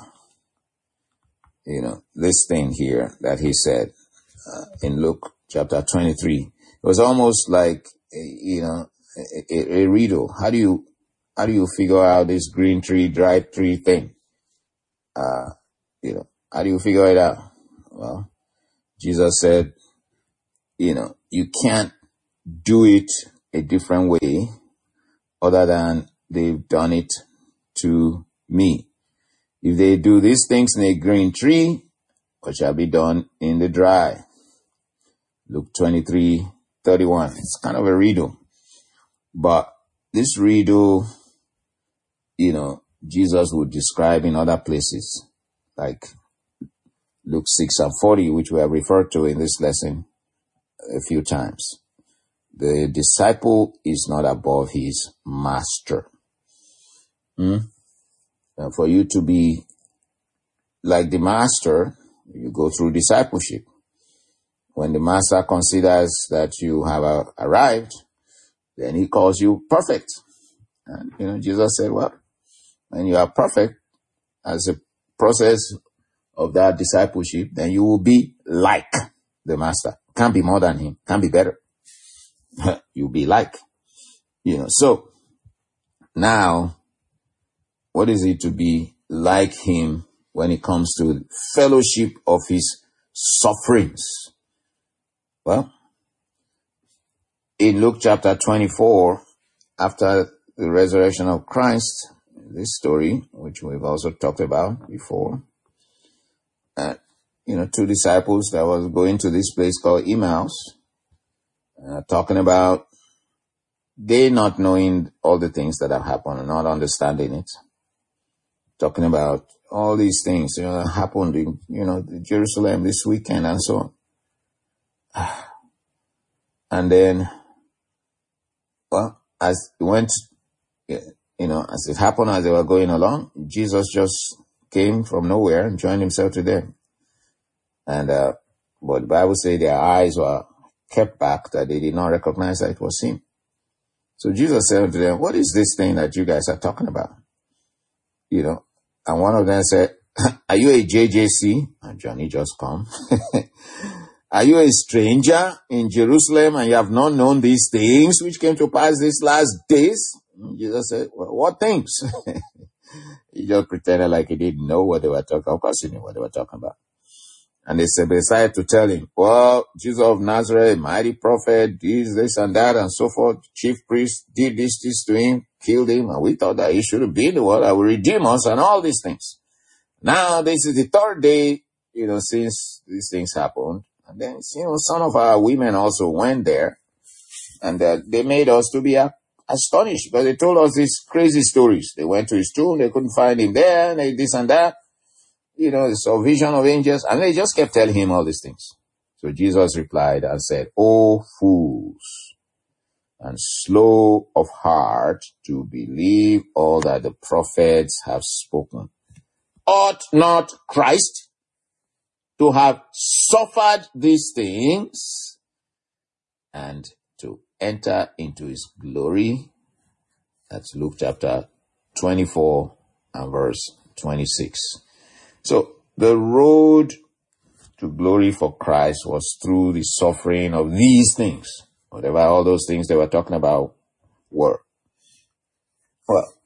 you know, this thing here that he said uh, in Luke chapter twenty-three. It was almost like, you know, a, a, a riddle. How do you, how do you figure out this green tree, dry tree thing? Uh, you know, how do you figure it out? Well, Jesus said, you know, you can't do it a different way other than they've done it to me. If they do these things in a green tree, what shall be done in the dry? Luke twenty-three thirty-one. It's kind of a riddle. But this riddle, you know, Jesus would describe in other places, like Luke six and forty, which we have referred to in this lesson a few times. The disciple is not above his master. Hmm? And for you to be like the master, you go through discipleship. When the master considers that you have uh, arrived, then he calls you perfect. And, you know, Jesus said, well, when you are perfect, as a process of that discipleship, then you will be like the master. Can't be more than him. Can't be better. You'll be like, you know. So now, what is it to be like him when it comes to fellowship of his sufferings? Well, in Luke chapter twenty-four, after the resurrection of Christ, this story, which we've also talked about before, uh, you know, two disciples that was going to this place called Emmaus, uh, talking about they not knowing all the things that have happened and not understanding it, talking about all these things, you know, that happened in, you know, Jerusalem this weekend and so on. And then, well, as it went, you know, as it happened as they were going along, Jesus just came from nowhere and joined himself to them. And, uh, but the Bible says their eyes were kept back, that they did not recognize that it was him. So Jesus said to them, what is this thing that you guys are talking about? You know, and one of them said, are you a J J C? And Johnny just come. Are you a stranger in Jerusalem and you have not known these things which came to pass these last days? And Jesus said, well, what things? He just pretended like he didn't know what they were talking about. Of course he knew what they were talking about. And they said, decided to tell him, well, Jesus of Nazareth, mighty prophet, this, this and that and so forth. Chief priest did this, this to him, killed him. And we thought that he should have been the one that would redeem us and all these things. Now, this is the third day, you know, since these things happened. And then, you know, some of our women also went there, and uh, they made us to be uh, astonished because they told us these crazy stories. They went to his tomb, they couldn't find him there, and they this and that. You know, they saw vision of angels, and they just kept telling him all these things. So Jesus replied and said, "O fools, and slow of heart to believe all that the prophets have spoken. Ought not Christ to have suffered these things and to enter into his glory?" That's Luke chapter twenty-four and verse twenty-six. So the road to glory for Christ was through the suffering of these things, whatever all those things they were talking about were. Well,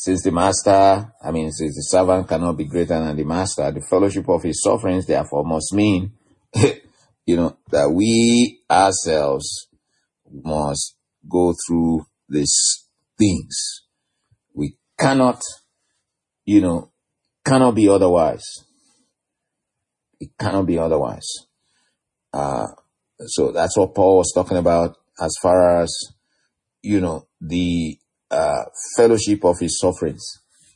Since the master, I mean, since the servant cannot be greater than the master, the fellowship of his sufferings, therefore, must mean, you know, that we ourselves must go through these things. We cannot, you know, cannot be otherwise. It cannot be otherwise. Uh, so that's what Paul was talking about as far as, you know, the uh, fellowship of his sufferings.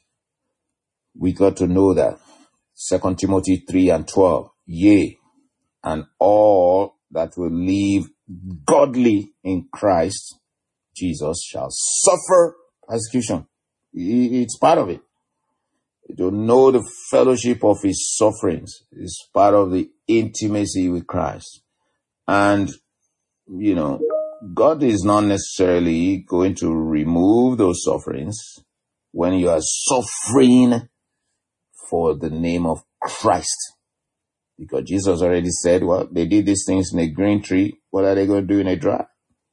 We got to know that. Second Timothy three and twelve. Yea, and all that will live godly in Christ Jesus shall suffer persecution. It's part of it. To know the fellowship of his sufferings is part of the intimacy with Christ. And, you know, God is not necessarily going to remove those sufferings when you are suffering for the name of Christ. Because Jesus already said, well, they did these things in a green tree. What are they going to do in a dry?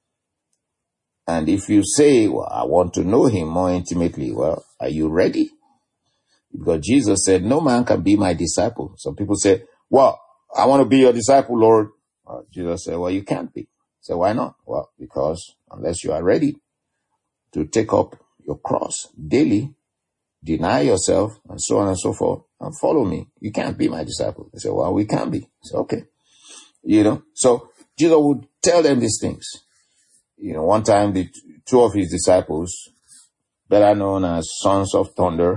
And if you say, well, I want to know him more intimately, well, are you ready? Because Jesus said, no man can be my disciple. Some people say, well, I want to be your disciple, Lord. Well, Jesus said, well, you can't be. So why not? Well, because unless you are ready to take up your cross daily, deny yourself, and so on and so forth, and follow me, you can't be my disciple. They say, well, we can be. I say, okay. You know, so Jesus would tell them these things. You know, one time the two of his disciples, better known as sons of thunder,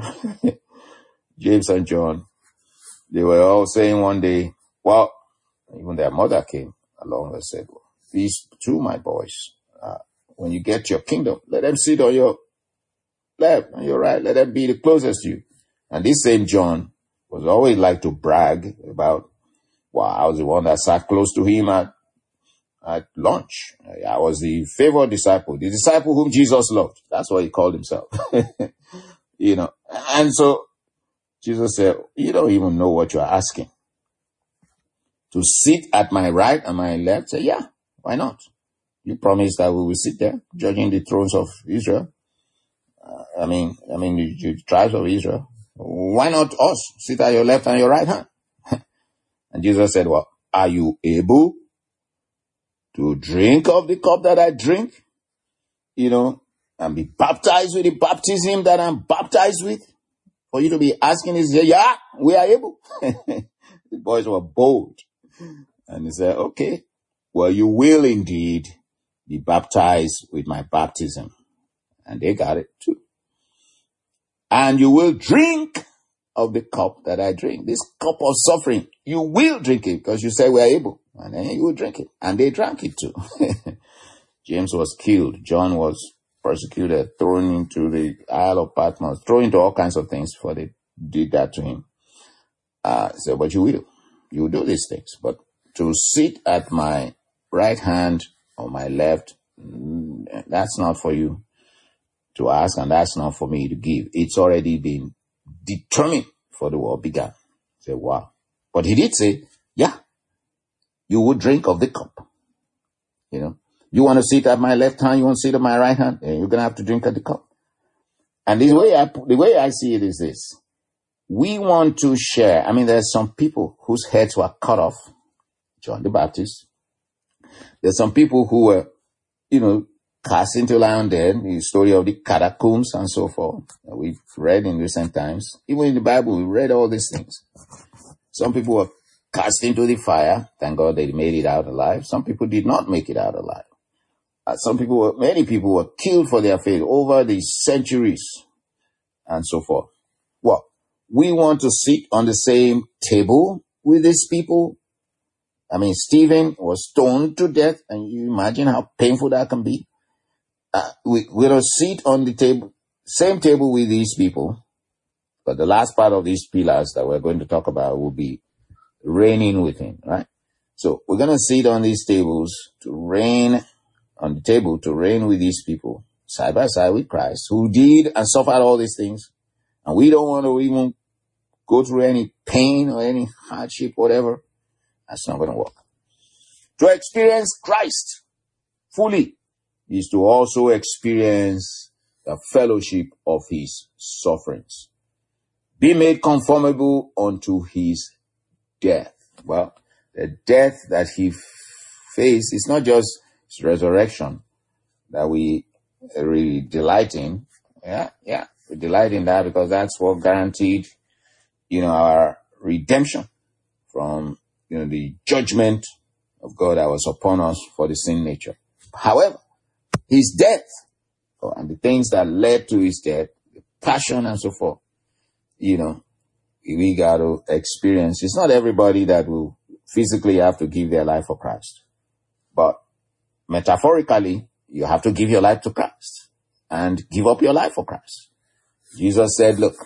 James and John, they were all saying one day, well, even their mother came along and said, well, these two, my boys, uh, when you get your kingdom, let them sit on your left and your right. Let them be the closest to you. And this same John was always like to brag about, well, I was the one that sat close to him at, at lunch. I was the favored disciple, the disciple whom Jesus loved. That's what he called himself. You know, and so Jesus said, you don't even know what you're asking. To sit at my right and my left? Say, yeah, why not? You promised that we will sit there, judging the thrones of Israel. Uh, I mean, I mean, the, the tribes of Israel. Why not us? Sit at your left and your right hand. And Jesus said, well, are you able to drink of the cup that I drink? You know, and be baptized with the baptism that I'm baptized with? For you to be asking is, yeah, we are able. The boys were bold. And he said, okay, well, you will indeed be baptized with my baptism. And they got it too. And you will drink of the cup that I drink. This cup of suffering, you will drink it because you say we are able. And then you will drink it. And they drank it too. James was killed. John was persecuted, thrown into the Isle of Patmos, thrown into all kinds of things before they did that to him. Uh, so, but you will. You will do these things. But to sit at my right hand or my left, that's not for you to ask, and that's not for me to give. It's already been determined before the war began. Say, wow. But he did say, yeah, you would drink of the cup. You know, you want to sit at my left hand, you want to sit at my right hand, and you're going to have to drink at the cup. And the way I, the way I see it is this. We want to share. I mean, there's some people whose heads were cut off. John the Baptist. There's some people who were, you know, cast into lion den, the story of the catacombs and so forth. We've read in recent times. Even in the Bible, we read all these things. Some people were cast into the fire. Thank God they made it out alive. Some people did not make it out alive. Uh, some people were, many people were killed for their faith over the centuries and so forth. Well, we want to sit on the same table with these people. I mean, Stephen was stoned to death, and you imagine how painful that can be. Uh, we, we're going to sit on the table, same table with these people, but the last part of these pillars that we're going to talk about will be reigning with him, right? So we're going to sit on these tables to reign, on the table to reign with these people, side by side with Christ, who did and suffered all these things. And we don't want to even go through any pain or any hardship, whatever. That's not going to work. To experience Christ fully is to also experience the fellowship of his sufferings. Be made conformable unto his death. Well, the death that he faced is not just his resurrection that we really delight in. Yeah, yeah, we delight in that because that's what guaranteed, you know, our redemption from, you know, the judgment of God that was upon us for the sin nature. However, his death, oh, and the things that led to his death, the passion and so forth, you know, we got to experience. It's not everybody that will physically have to give their life for Christ, but metaphorically, you have to give your life to Christ and give up your life for Christ. Jesus said, look,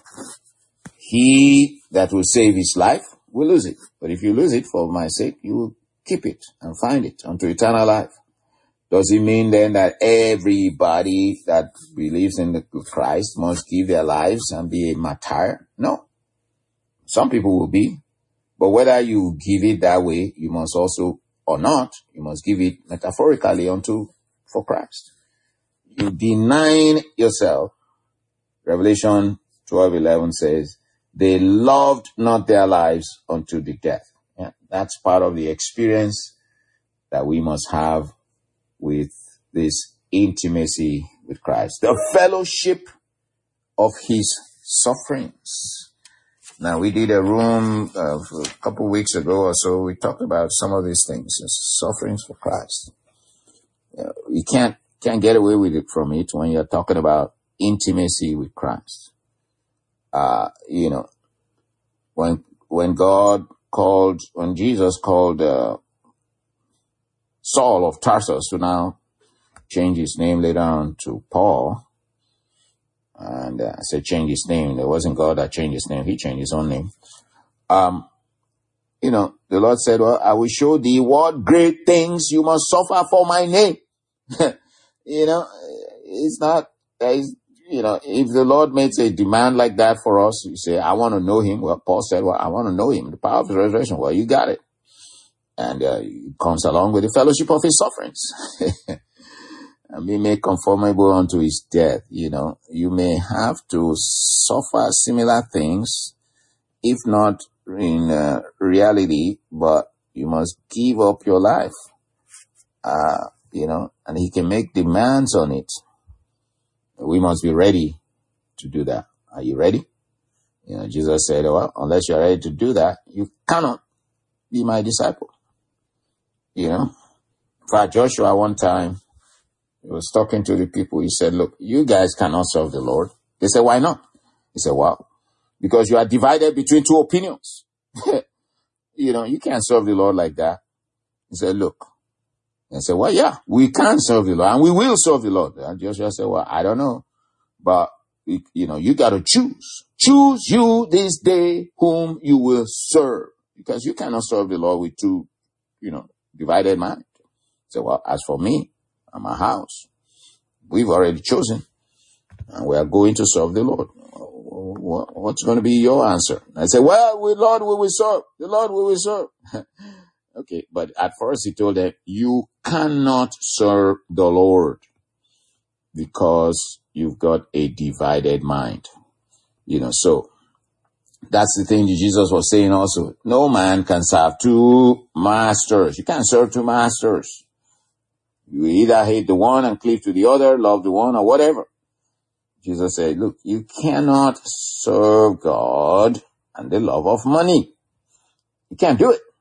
he that will save his life will lose it. But if you lose it for my sake, you will keep it and find it unto eternal life. Does it mean then that everybody that believes in the Christ must give their lives and be a martyr? No. Some people will be. But whether you give it that way, you must also, or not, you must give it metaphorically unto, for Christ. You denying yourself. Revelation twelve eleven says, they loved not their lives unto the death. Yeah, that's part of the experience that we must have with this intimacy with Christ. The fellowship of his sufferings. Now, we did a room uh, a couple of weeks ago or so. We talked about some of these things, sufferings for Christ. You know, you can't can't get away with it from it when you're talking about intimacy with Christ. Uh, you know, when when God called, when Jesus called uh, Saul of Tarsus to now change his name later on to Paul, and uh, I said change his name. It wasn't God that changed his name. He changed his own name. Um, you know, the Lord said, well, I will show thee what great things you must suffer for my name. You know, it's not, it's, you know, if the Lord makes a demand like that for us, you say, I want to know him. Well, Paul said, well, I want to know him. The power of his resurrection. Well, you got it. And uh, it comes along with the fellowship of his sufferings. And be made conformable unto his death. You know, you may have to suffer similar things, if not in uh, reality, but you must give up your life. Uh, you know, and he can make demands on it. We must be ready to do that. Are you ready? You know, Jesus said, well, unless you're ready to do that, you cannot be my disciple. You know, in fact, Joshua one time, he was talking to the people. He said, look, you guys cannot serve the Lord. They said, why not? He said, well, because you are divided between two opinions. You know, you can't serve the Lord like that. He said, look. And said, well, yeah, we can serve the Lord and we will serve the Lord. And Joshua said, well, I don't know. But, you know, you got to choose. Choose you this day whom you will serve. Because you cannot serve the Lord with two, you know, divided minds. He said, well, as for me, and my house, we've already chosen, and we are going to serve the Lord. What's going to be your answer? I say, well, we Lord, we will serve. The Lord, we will serve. Okay, but at first he told them, you cannot serve the Lord because you've got a divided mind. You know, so that's the thing that Jesus was saying also. No man can serve two masters. You can't serve two masters. You either hate the one and cleave to the other, love the one or whatever. Jesus said, look, you cannot serve God and the love of money. You can't do it.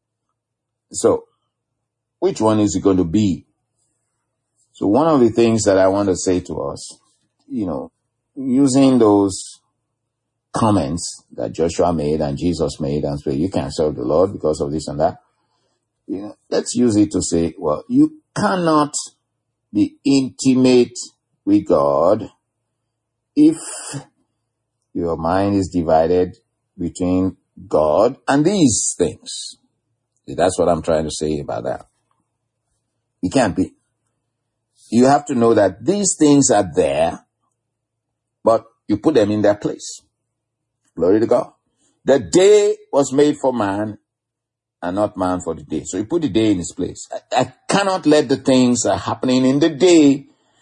So, which one is it going to be? So one of the things that I want to say to us, you know, using those comments that Joshua made and Jesus made and say, you can't serve the Lord because of this and that. You know, let's use it to say, well, you cannot be intimate with God if your mind is divided between God and these things. That's what I'm trying to say about that. You can't be. You have to know that these things are there, but you put them in their place. Glory to God. The day was made for man, and not man for the day. So you put the day in its place. I, I cannot let the things that are happening in the day,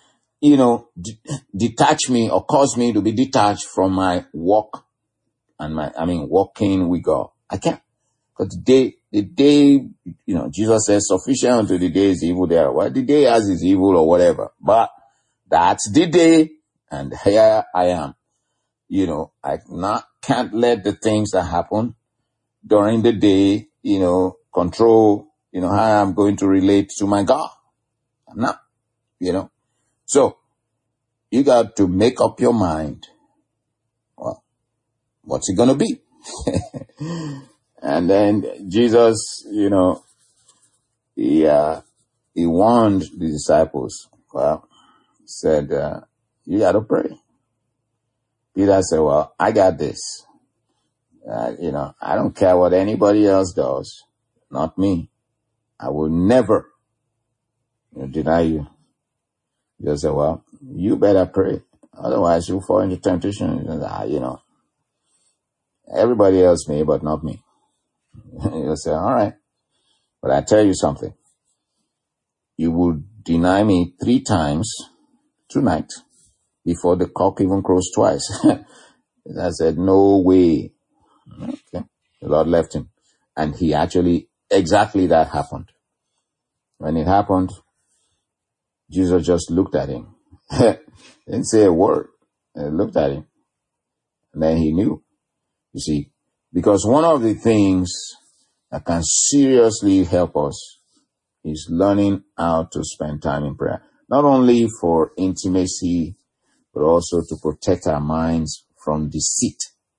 you know, de- detach me or cause me to be detached from my walk and my, I mean, walking with God. I can't. Because the day, the day, you know, Jesus says, sufficient unto the day is evil there. Well, the day has its evil or whatever. But that's the day, and here I am. You know, I not can't let the things that happen during the day, you know, control, you know, how I'm going to relate to my God. I'm not, you know. So, you got to make up your mind. Well, what's it going to be? And then Jesus, you know, he, uh, he warned the disciples. Well, he said, uh, you got to pray. Peter said, well, I got this. Uh, you know, I don't care what anybody else does. Not me. I will never, you know, deny you. Jesus said, well, you better pray. Otherwise, you'll fall into temptation. You know, everybody else may, but not me. You'll say, all right. But I tell you something. You will deny me three times tonight before the cock even crows twice. I said, no way. Okay. The Lord left him. And he actually, exactly that happened. When it happened, Jesus just looked at him. Didn't say a word. He looked at him. And then he knew. You see, because one of the things that can seriously help us is learning how to spend time in prayer. Not only for intimacy, but also to protect our minds from deceit.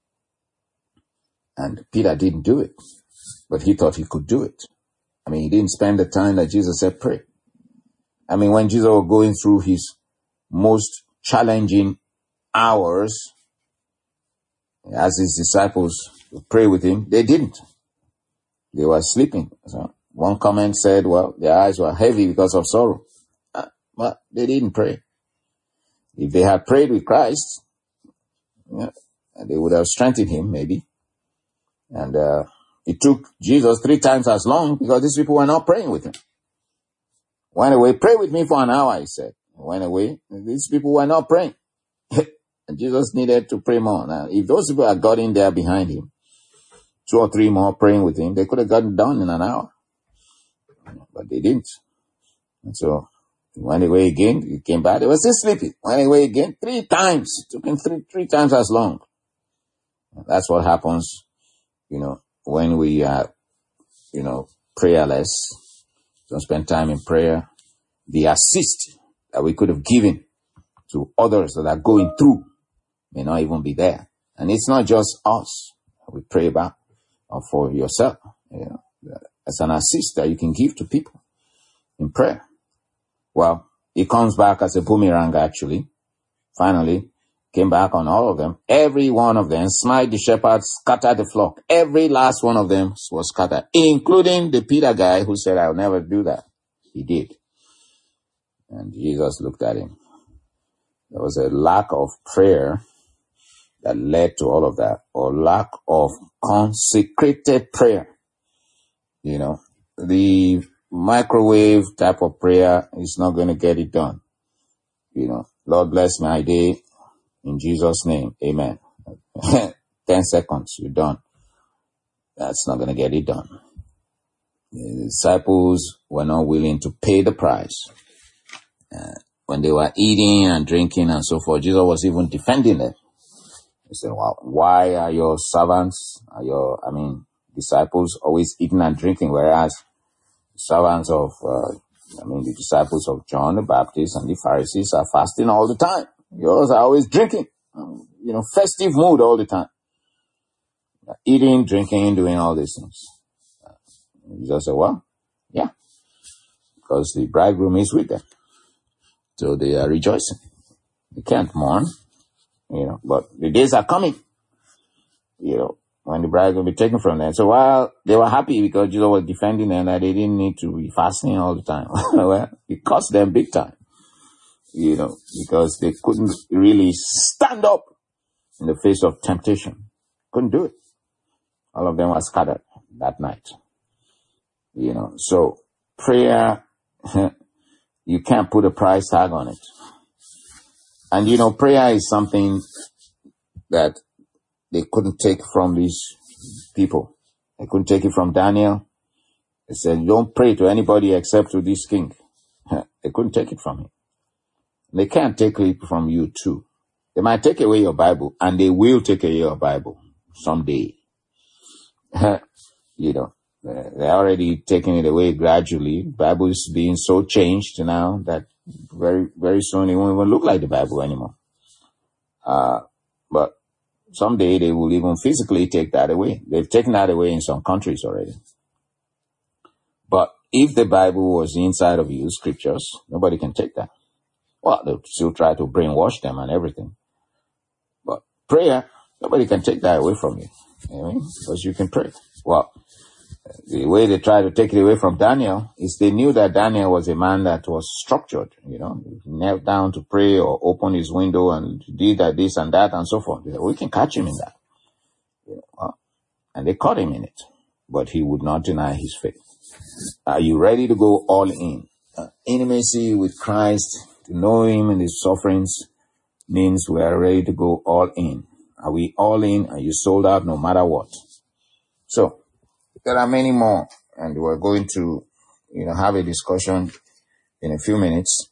And Peter didn't do it, but he thought he could do it. I mean, he didn't spend the time that Jesus said pray. I mean, when Jesus was going through his most challenging hours, as his disciples would pray with him, they didn't. They were sleeping. So one comment said, well, their eyes were heavy because of sorrow. Uh, but they didn't pray. If they had prayed with Christ, yeah, they would have strengthened him, maybe. And uh, it took Jesus three times as long because these people were not praying with him. Went away, pray with me for an hour, he said. Went away, these people were not praying. And Jesus needed to pray more. Now, if those people had got in there behind him, two or three more praying with him, they could have gotten done in an hour. But they didn't. And so, he went away again, he came back, they were still sleeping. Went away again, three times. It took him three, three times as long. And that's what happens, you know, when we are, you know, prayerless. Don't spend time in prayer. The assist that we could have given to others that are going through may not even be there. And it's not just us we pray about or for yourself. You know, it's an assist that you can give to people in prayer. Well, it comes back as a boomerang, actually. Finally, came back on all of them. Every one of them, smite the shepherds, scattered the flock. Every last one of them was scattered, including the Peter guy who said, I'll never do that. He did. And Jesus looked at him. There was a lack of prayer that led to all of that, or lack of consecrated prayer. You know, the microwave type of prayer is not going to get it done. You know, Lord bless my day in Jesus' name. Amen. Ten seconds, you're done. That's not going to get it done. The disciples were not willing to pay the price. Uh, when they were eating and drinking and so forth, Jesus was even defending them. He said, well, why are your servants, are your, I mean, disciples always eating and drinking, whereas the servants of, uh, I mean, the disciples of John the Baptist and the Pharisees are fasting all the time. Yours are always drinking, um, you know, festive mood all the time. Eating, drinking, doing all these things. Uh, Jesus said, well, yeah, because the bridegroom is with them. So they are rejoicing. They can't mourn, you know, but the days are coming, you know, when the bride will be taken from them. So while they were happy because Jesus was defending them, that they didn't need to be fasting all the time. Well, it cost them big time, you know, because they couldn't really stand up in the face of temptation. Couldn't do it. All of them were scattered that night, you know. So prayer, you can't put a price tag on it. And, you know, prayer is something that they couldn't take from these people. They couldn't take it from Daniel. They said, don't pray to anybody except to this king. They couldn't take it from him. They can't take it from you too. They might take away your Bible, and they will take away your Bible someday. You know, they're already taking it away gradually. Bible is being so changed now that very, very soon it won't even look like the Bible anymore. Uh, but someday they will even physically take that away. They've taken that away in some countries already. But if the Bible was inside of you, scriptures, nobody can take that. Well, they'll still try to brainwash them and everything. But prayer, nobody can take that away from you. You know, because you can pray. Well, the way they tried to take it away from Daniel is they knew that Daniel was a man that was structured, you know, he knelt down to pray or open his window and did that, this and that and so forth. They said, we can catch him in that. You know, well, and they caught him in it, but he would not deny his faith. Are you ready to go all in? Uh, intimacy with Christ, to know him and his sufferings, means we are ready to go all in. Are we all in? Are you sold out no matter what? So, there are many more, and we're going to, you know, have a discussion in a few minutes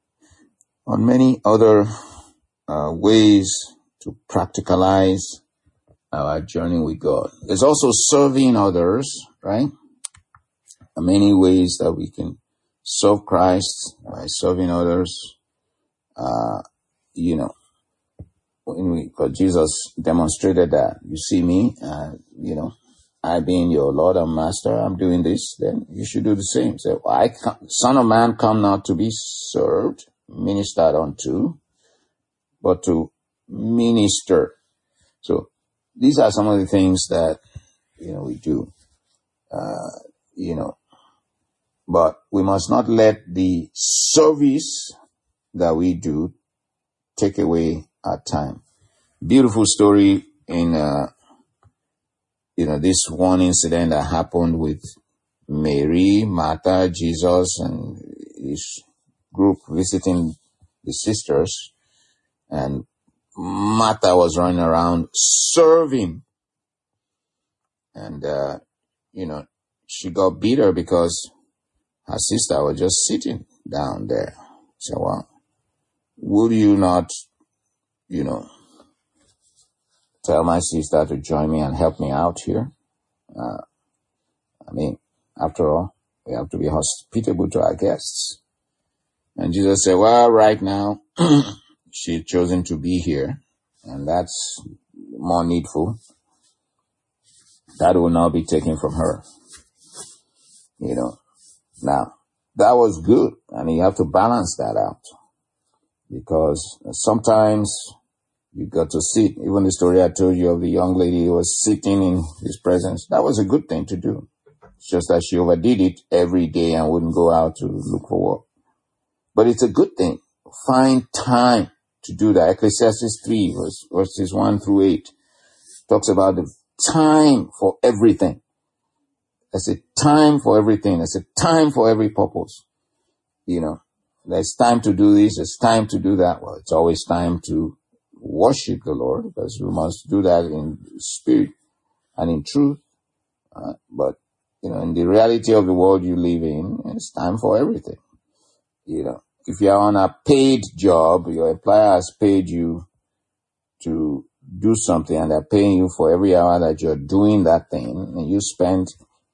on many other uh, ways to practicalize our journey with God. There's also serving others, right? There are many ways that we can serve Christ by serving others. Uh, you know, when we, because Jesus demonstrated that. You see me, uh, you know, I being your Lord and Master, I'm doing this, then you should do the same. So, I come, Son of Man come not to be served, ministered unto, but to minister. So, these are some of the things that, you know, we do, uh, you know, but we must not let the service that we do take away our time. Beautiful story in, uh, you know, this one incident that happened with Mary, Martha, Jesus, and his group visiting the sisters. And Martha was running around serving. And, uh, you know, she got bitter because her sister was just sitting down there. So, well, would you not, you know, tell my sister to join me and help me out here? Uh, I mean, after all, we have to be hospitable to our guests. And Jesus said, well, right now, she's chosen to be here, and that's more needful. That will not be taken from her. You know, now, that was good, and you have to balance that out. Because sometimes you got to sit. Even the story I told you of the young lady who was sitting in his presence, that was a good thing to do. It's just that she overdid it every day and wouldn't go out to look for work. But it's a good thing. Find time to do that. Ecclesiastes three, verse, verses one through eight, talks about the time for everything. There's a time for everything. There's a time for every purpose. You know, there's time to do this. There's time to do that. Well, it's always time to worship the Lord, because we must do that in spirit and in truth. Uh, but, you know, in the reality of the world you live in, it's time for everything. You know, if you're on a paid job, your employer has paid you to do something, and they're paying you for every hour that you're doing that thing, and you spend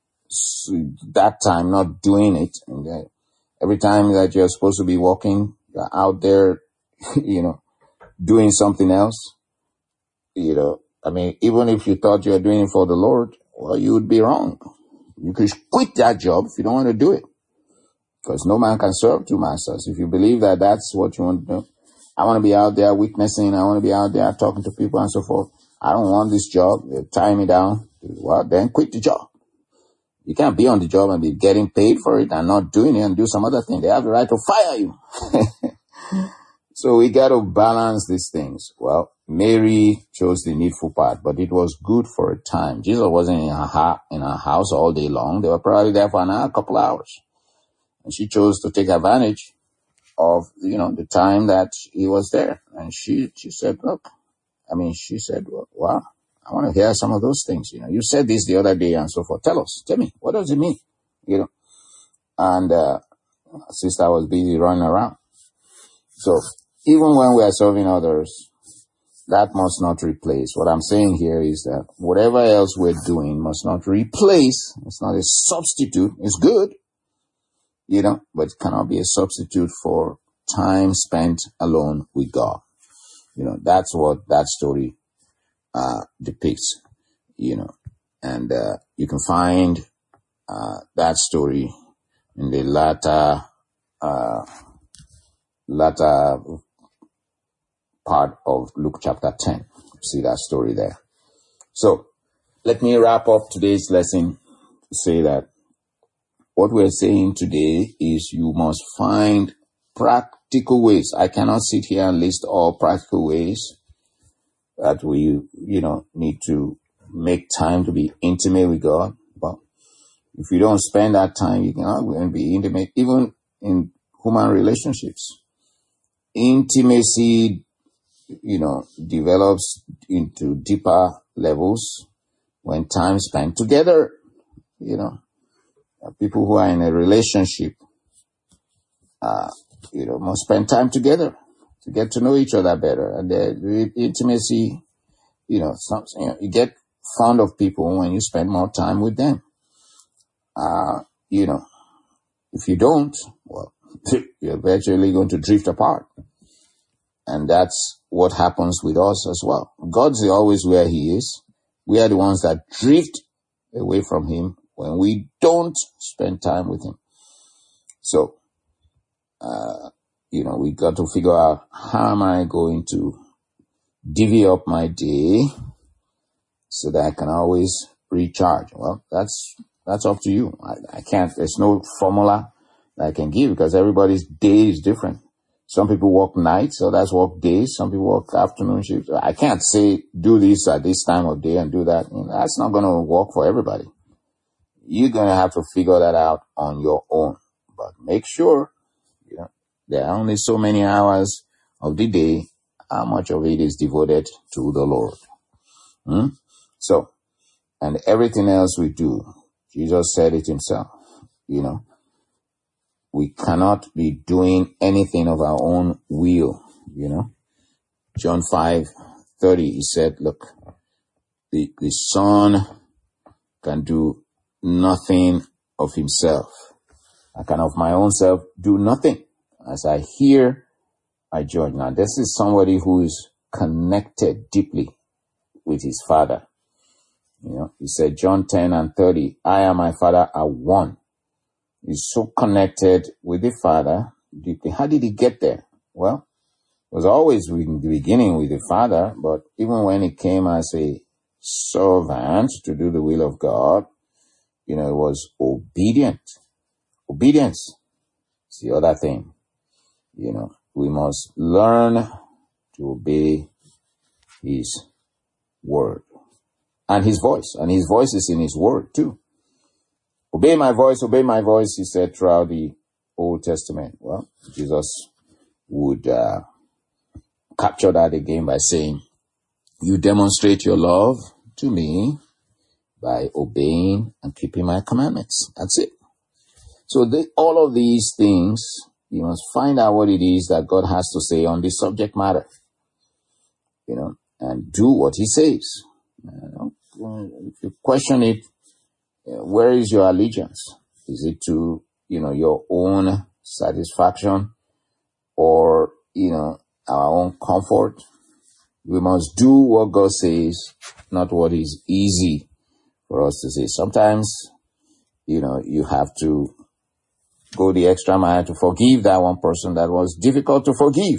that time not doing it. And every time that you're supposed to be working, you're out there, you know, doing something else. You know, I mean, even if you thought you were doing it for the Lord, well, you would be wrong. You could quit that job if you don't want to do it. Because no man can serve two masters. If you believe that that's what you want to do, I want to be out there witnessing, I want to be out there talking to people and so forth. I don't want this job. They tie me down. Well, then quit the job. You can't be on the job and be getting paid for it and not doing it and do some other thing. They have the right to fire you. So we got to balance these things. Well, Mary chose the needful part, but it was good for a time. Jesus wasn't in her, ha- in her house all day long. They were probably there for an hour, a couple hours. And she chose to take advantage of, you know, the time that he was there. And she, she said, look, I mean, she said, well, wow, I want to hear some of those things. You know, you said this the other day and so forth. Tell us, tell me, what does it mean? You know, and, uh, sister was busy running around. So even when we are serving others, that must not replace. What I'm saying here is that whatever else we're doing must not replace. It's not a substitute. It's good, you know, but it cannot be a substitute for time spent alone with God. You know, that's what that story uh, depicts, you know, and uh, you can find uh, that story in the latter, uh, latter part of Luke chapter ten. See that story there. So let me wrap up today's lesson to say that what we're saying today is you must find practical ways. I cannot sit here and list all practical ways that we, you know, need to make time to be intimate with God. But if you don't spend that time, you cannot be intimate, even in human relationships. Intimacy, you know, develops into deeper levels when time spent together. You know, people who are in a relationship, uh, you know, must spend time together to get to know each other better. And the intimacy, you know, some, you know, you get fond of people when you spend more time with them. Uh, you know, if you don't, well, you're eventually going to drift apart. And that's what happens with us as well. God's always where he is. We are the ones that drift away from him when we don't spend time with him. So, uh, you know, we got to figure out, how am I going to divvy up my day so that I can always recharge? Well, that's, that's up to you. I, I can't, there's no formula that I can give because everybody's day is different. Some people work nights, so that's work days. Some people work afternoon shifts. I can't say do this at this time of day and do that. You know, that's not going to work for everybody. You're going to have to figure that out on your own. But make sure, you know, there are only so many hours of the day. How much of it is devoted to the Lord? Hmm? So, and everything else we do, Jesus said it himself, you know. We cannot be doing anything of our own will, you know. John five thirty, he said, look, the, the Son can do nothing of himself. I can of my own self do nothing. As I hear, I judge. Now, this is somebody who is connected deeply with his Father. You know, he said, John ten and thirty, I and my Father are one. He's so connected with the Father deeply. How did he get there? Well, it was always in the beginning with the Father, but even when he came as a servant to do the will of God, you know, it was obedient. Obedience is the other thing. You know, we must learn to obey his word and his voice. And his voice is in his word too. Obey my voice, obey my voice, he said throughout the Old Testament. Well, Jesus would uh, capture that again by saying, you demonstrate your love to me by obeying and keeping my commandments. That's it. So the, all of these things, you must find out what it is that God has to say on this subject matter, you know, and do what he says. You know, if you question it, where is your allegiance? Is it to, you know, your own satisfaction or, you know, our own comfort? We must do what God says, not what is easy for us to say. Sometimes, you know, you have to go the extra mile to forgive that one person that was difficult to forgive.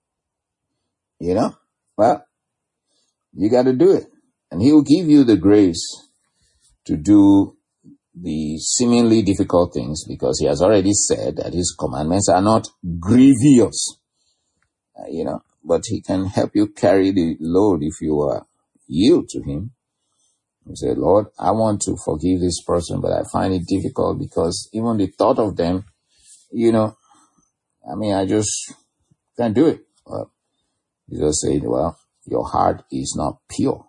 You know, well, you got to do it. And he will give you the grace to do the seemingly difficult things because he has already said that his commandments are not grievous, uh, you know, but he can help you carry the load if you uh, yield to him. You say, Lord, I want to forgive this person, but I find it difficult because even the thought of them, you know, I mean, I just can't do it. Well, Jesus said, well, your heart is not pure.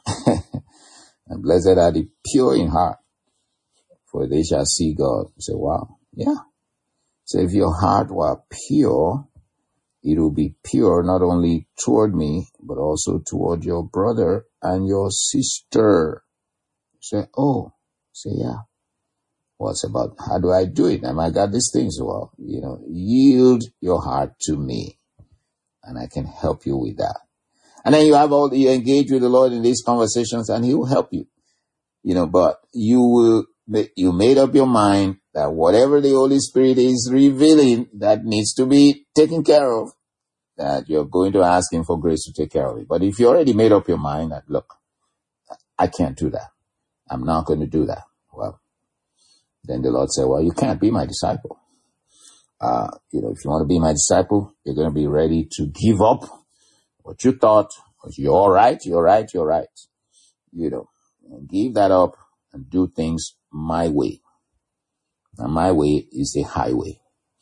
And blessed are the pure in heart, for they shall see God. You say, wow, yeah. So if your heart were pure, it will be pure not only toward me, but also toward your brother and your sister. Say, oh, say, yeah. What's about, how do I do it? Am I got these things? Well, you know, yield your heart to me, and I can help you with that. And then you have all, you engage with the Lord in these conversations, and He will help you. You know, but you will, you made up your mind that whatever the Holy Spirit is revealing that needs to be taken care of, that you're going to ask Him for grace to take care of it. But if you already made up your mind that, look, I can't do that, I'm not going to do that, well, then the Lord said, well, you can't be my disciple. Uh, you know, if you want to be my disciple, you're going to be ready to give up what you thought was you're right, you're right, you're right. You know, and give that up and do things my way. And my way is the highway.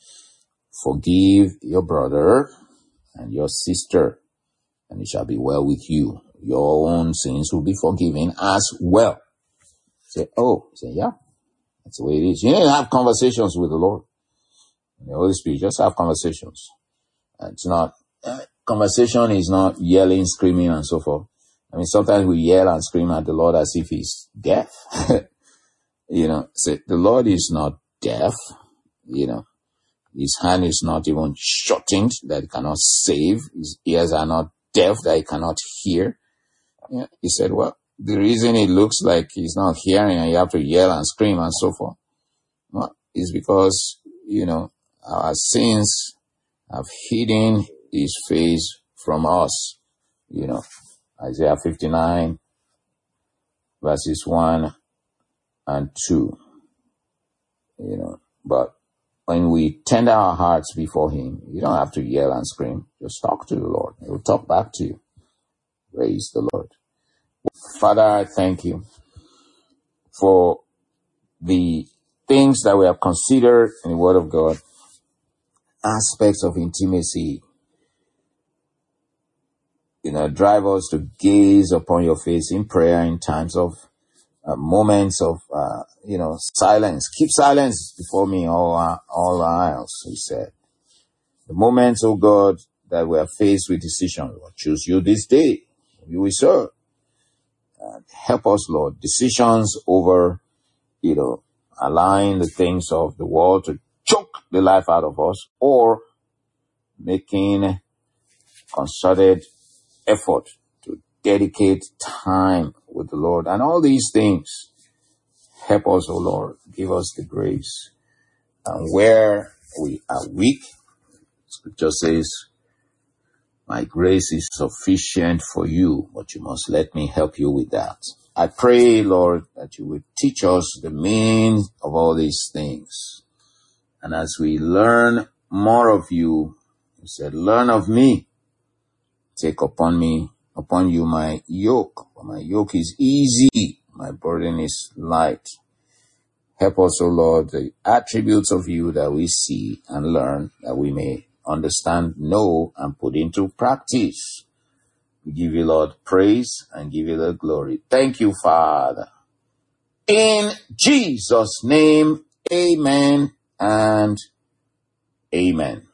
Forgive your brother and your sister, and it shall be well with you. Your own sins will be forgiven as well. Say, oh, say, yeah, that's the way it is. You need to have conversations with the Lord. The Holy Spirit, just have conversations. It's not, uh, conversation is not yelling, screaming, and so forth. I mean, sometimes we yell and scream at the Lord as if He's deaf. You know, say, the Lord is not deaf. You know, His hand is not even shortened that He cannot save. His ears are not deaf that He cannot hear. Yeah. He said, well, the reason it looks like He's not hearing and you have to yell and scream and so forth, well, is because, you know, our sins have hidden His face from us. You know, Isaiah fifty-nine, verses one and two. You know, but when we tender our hearts before Him, you don't have to yell and scream. Just talk to the Lord. He will talk back to you. Praise the Lord. Father, I thank You for the things that we have considered in the Word of God, aspects of intimacy, you know, drive us to gaze upon Your face in prayer in times of uh, moments of, uh, you know, silence. Keep silence before me, all, uh, all aisles, He said. The moments, oh God, that we are faced with decisions. We'll choose You this day. You will serve. Uh, help us, Lord. Decisions over, you know, allowing the things of the world to choke the life out of us, or making concerted effort to dedicate time with the Lord. And all these things, help us, O Lord. Give us the grace. And where we are weak, Scripture says, my grace is sufficient for you, but you must let me help you with that. I pray, Lord, that You would teach us the meaning of all these things. And as we learn more of You, You said, learn of me. Take upon me, upon You my yoke. For my yoke is easy, my burden is light. Help us, O Lord, the attributes of You that we see and learn, that we may understand, know, and put into practice. We give You, Lord, praise and give You the glory. Thank You, Father. In Jesus' name, amen and amen.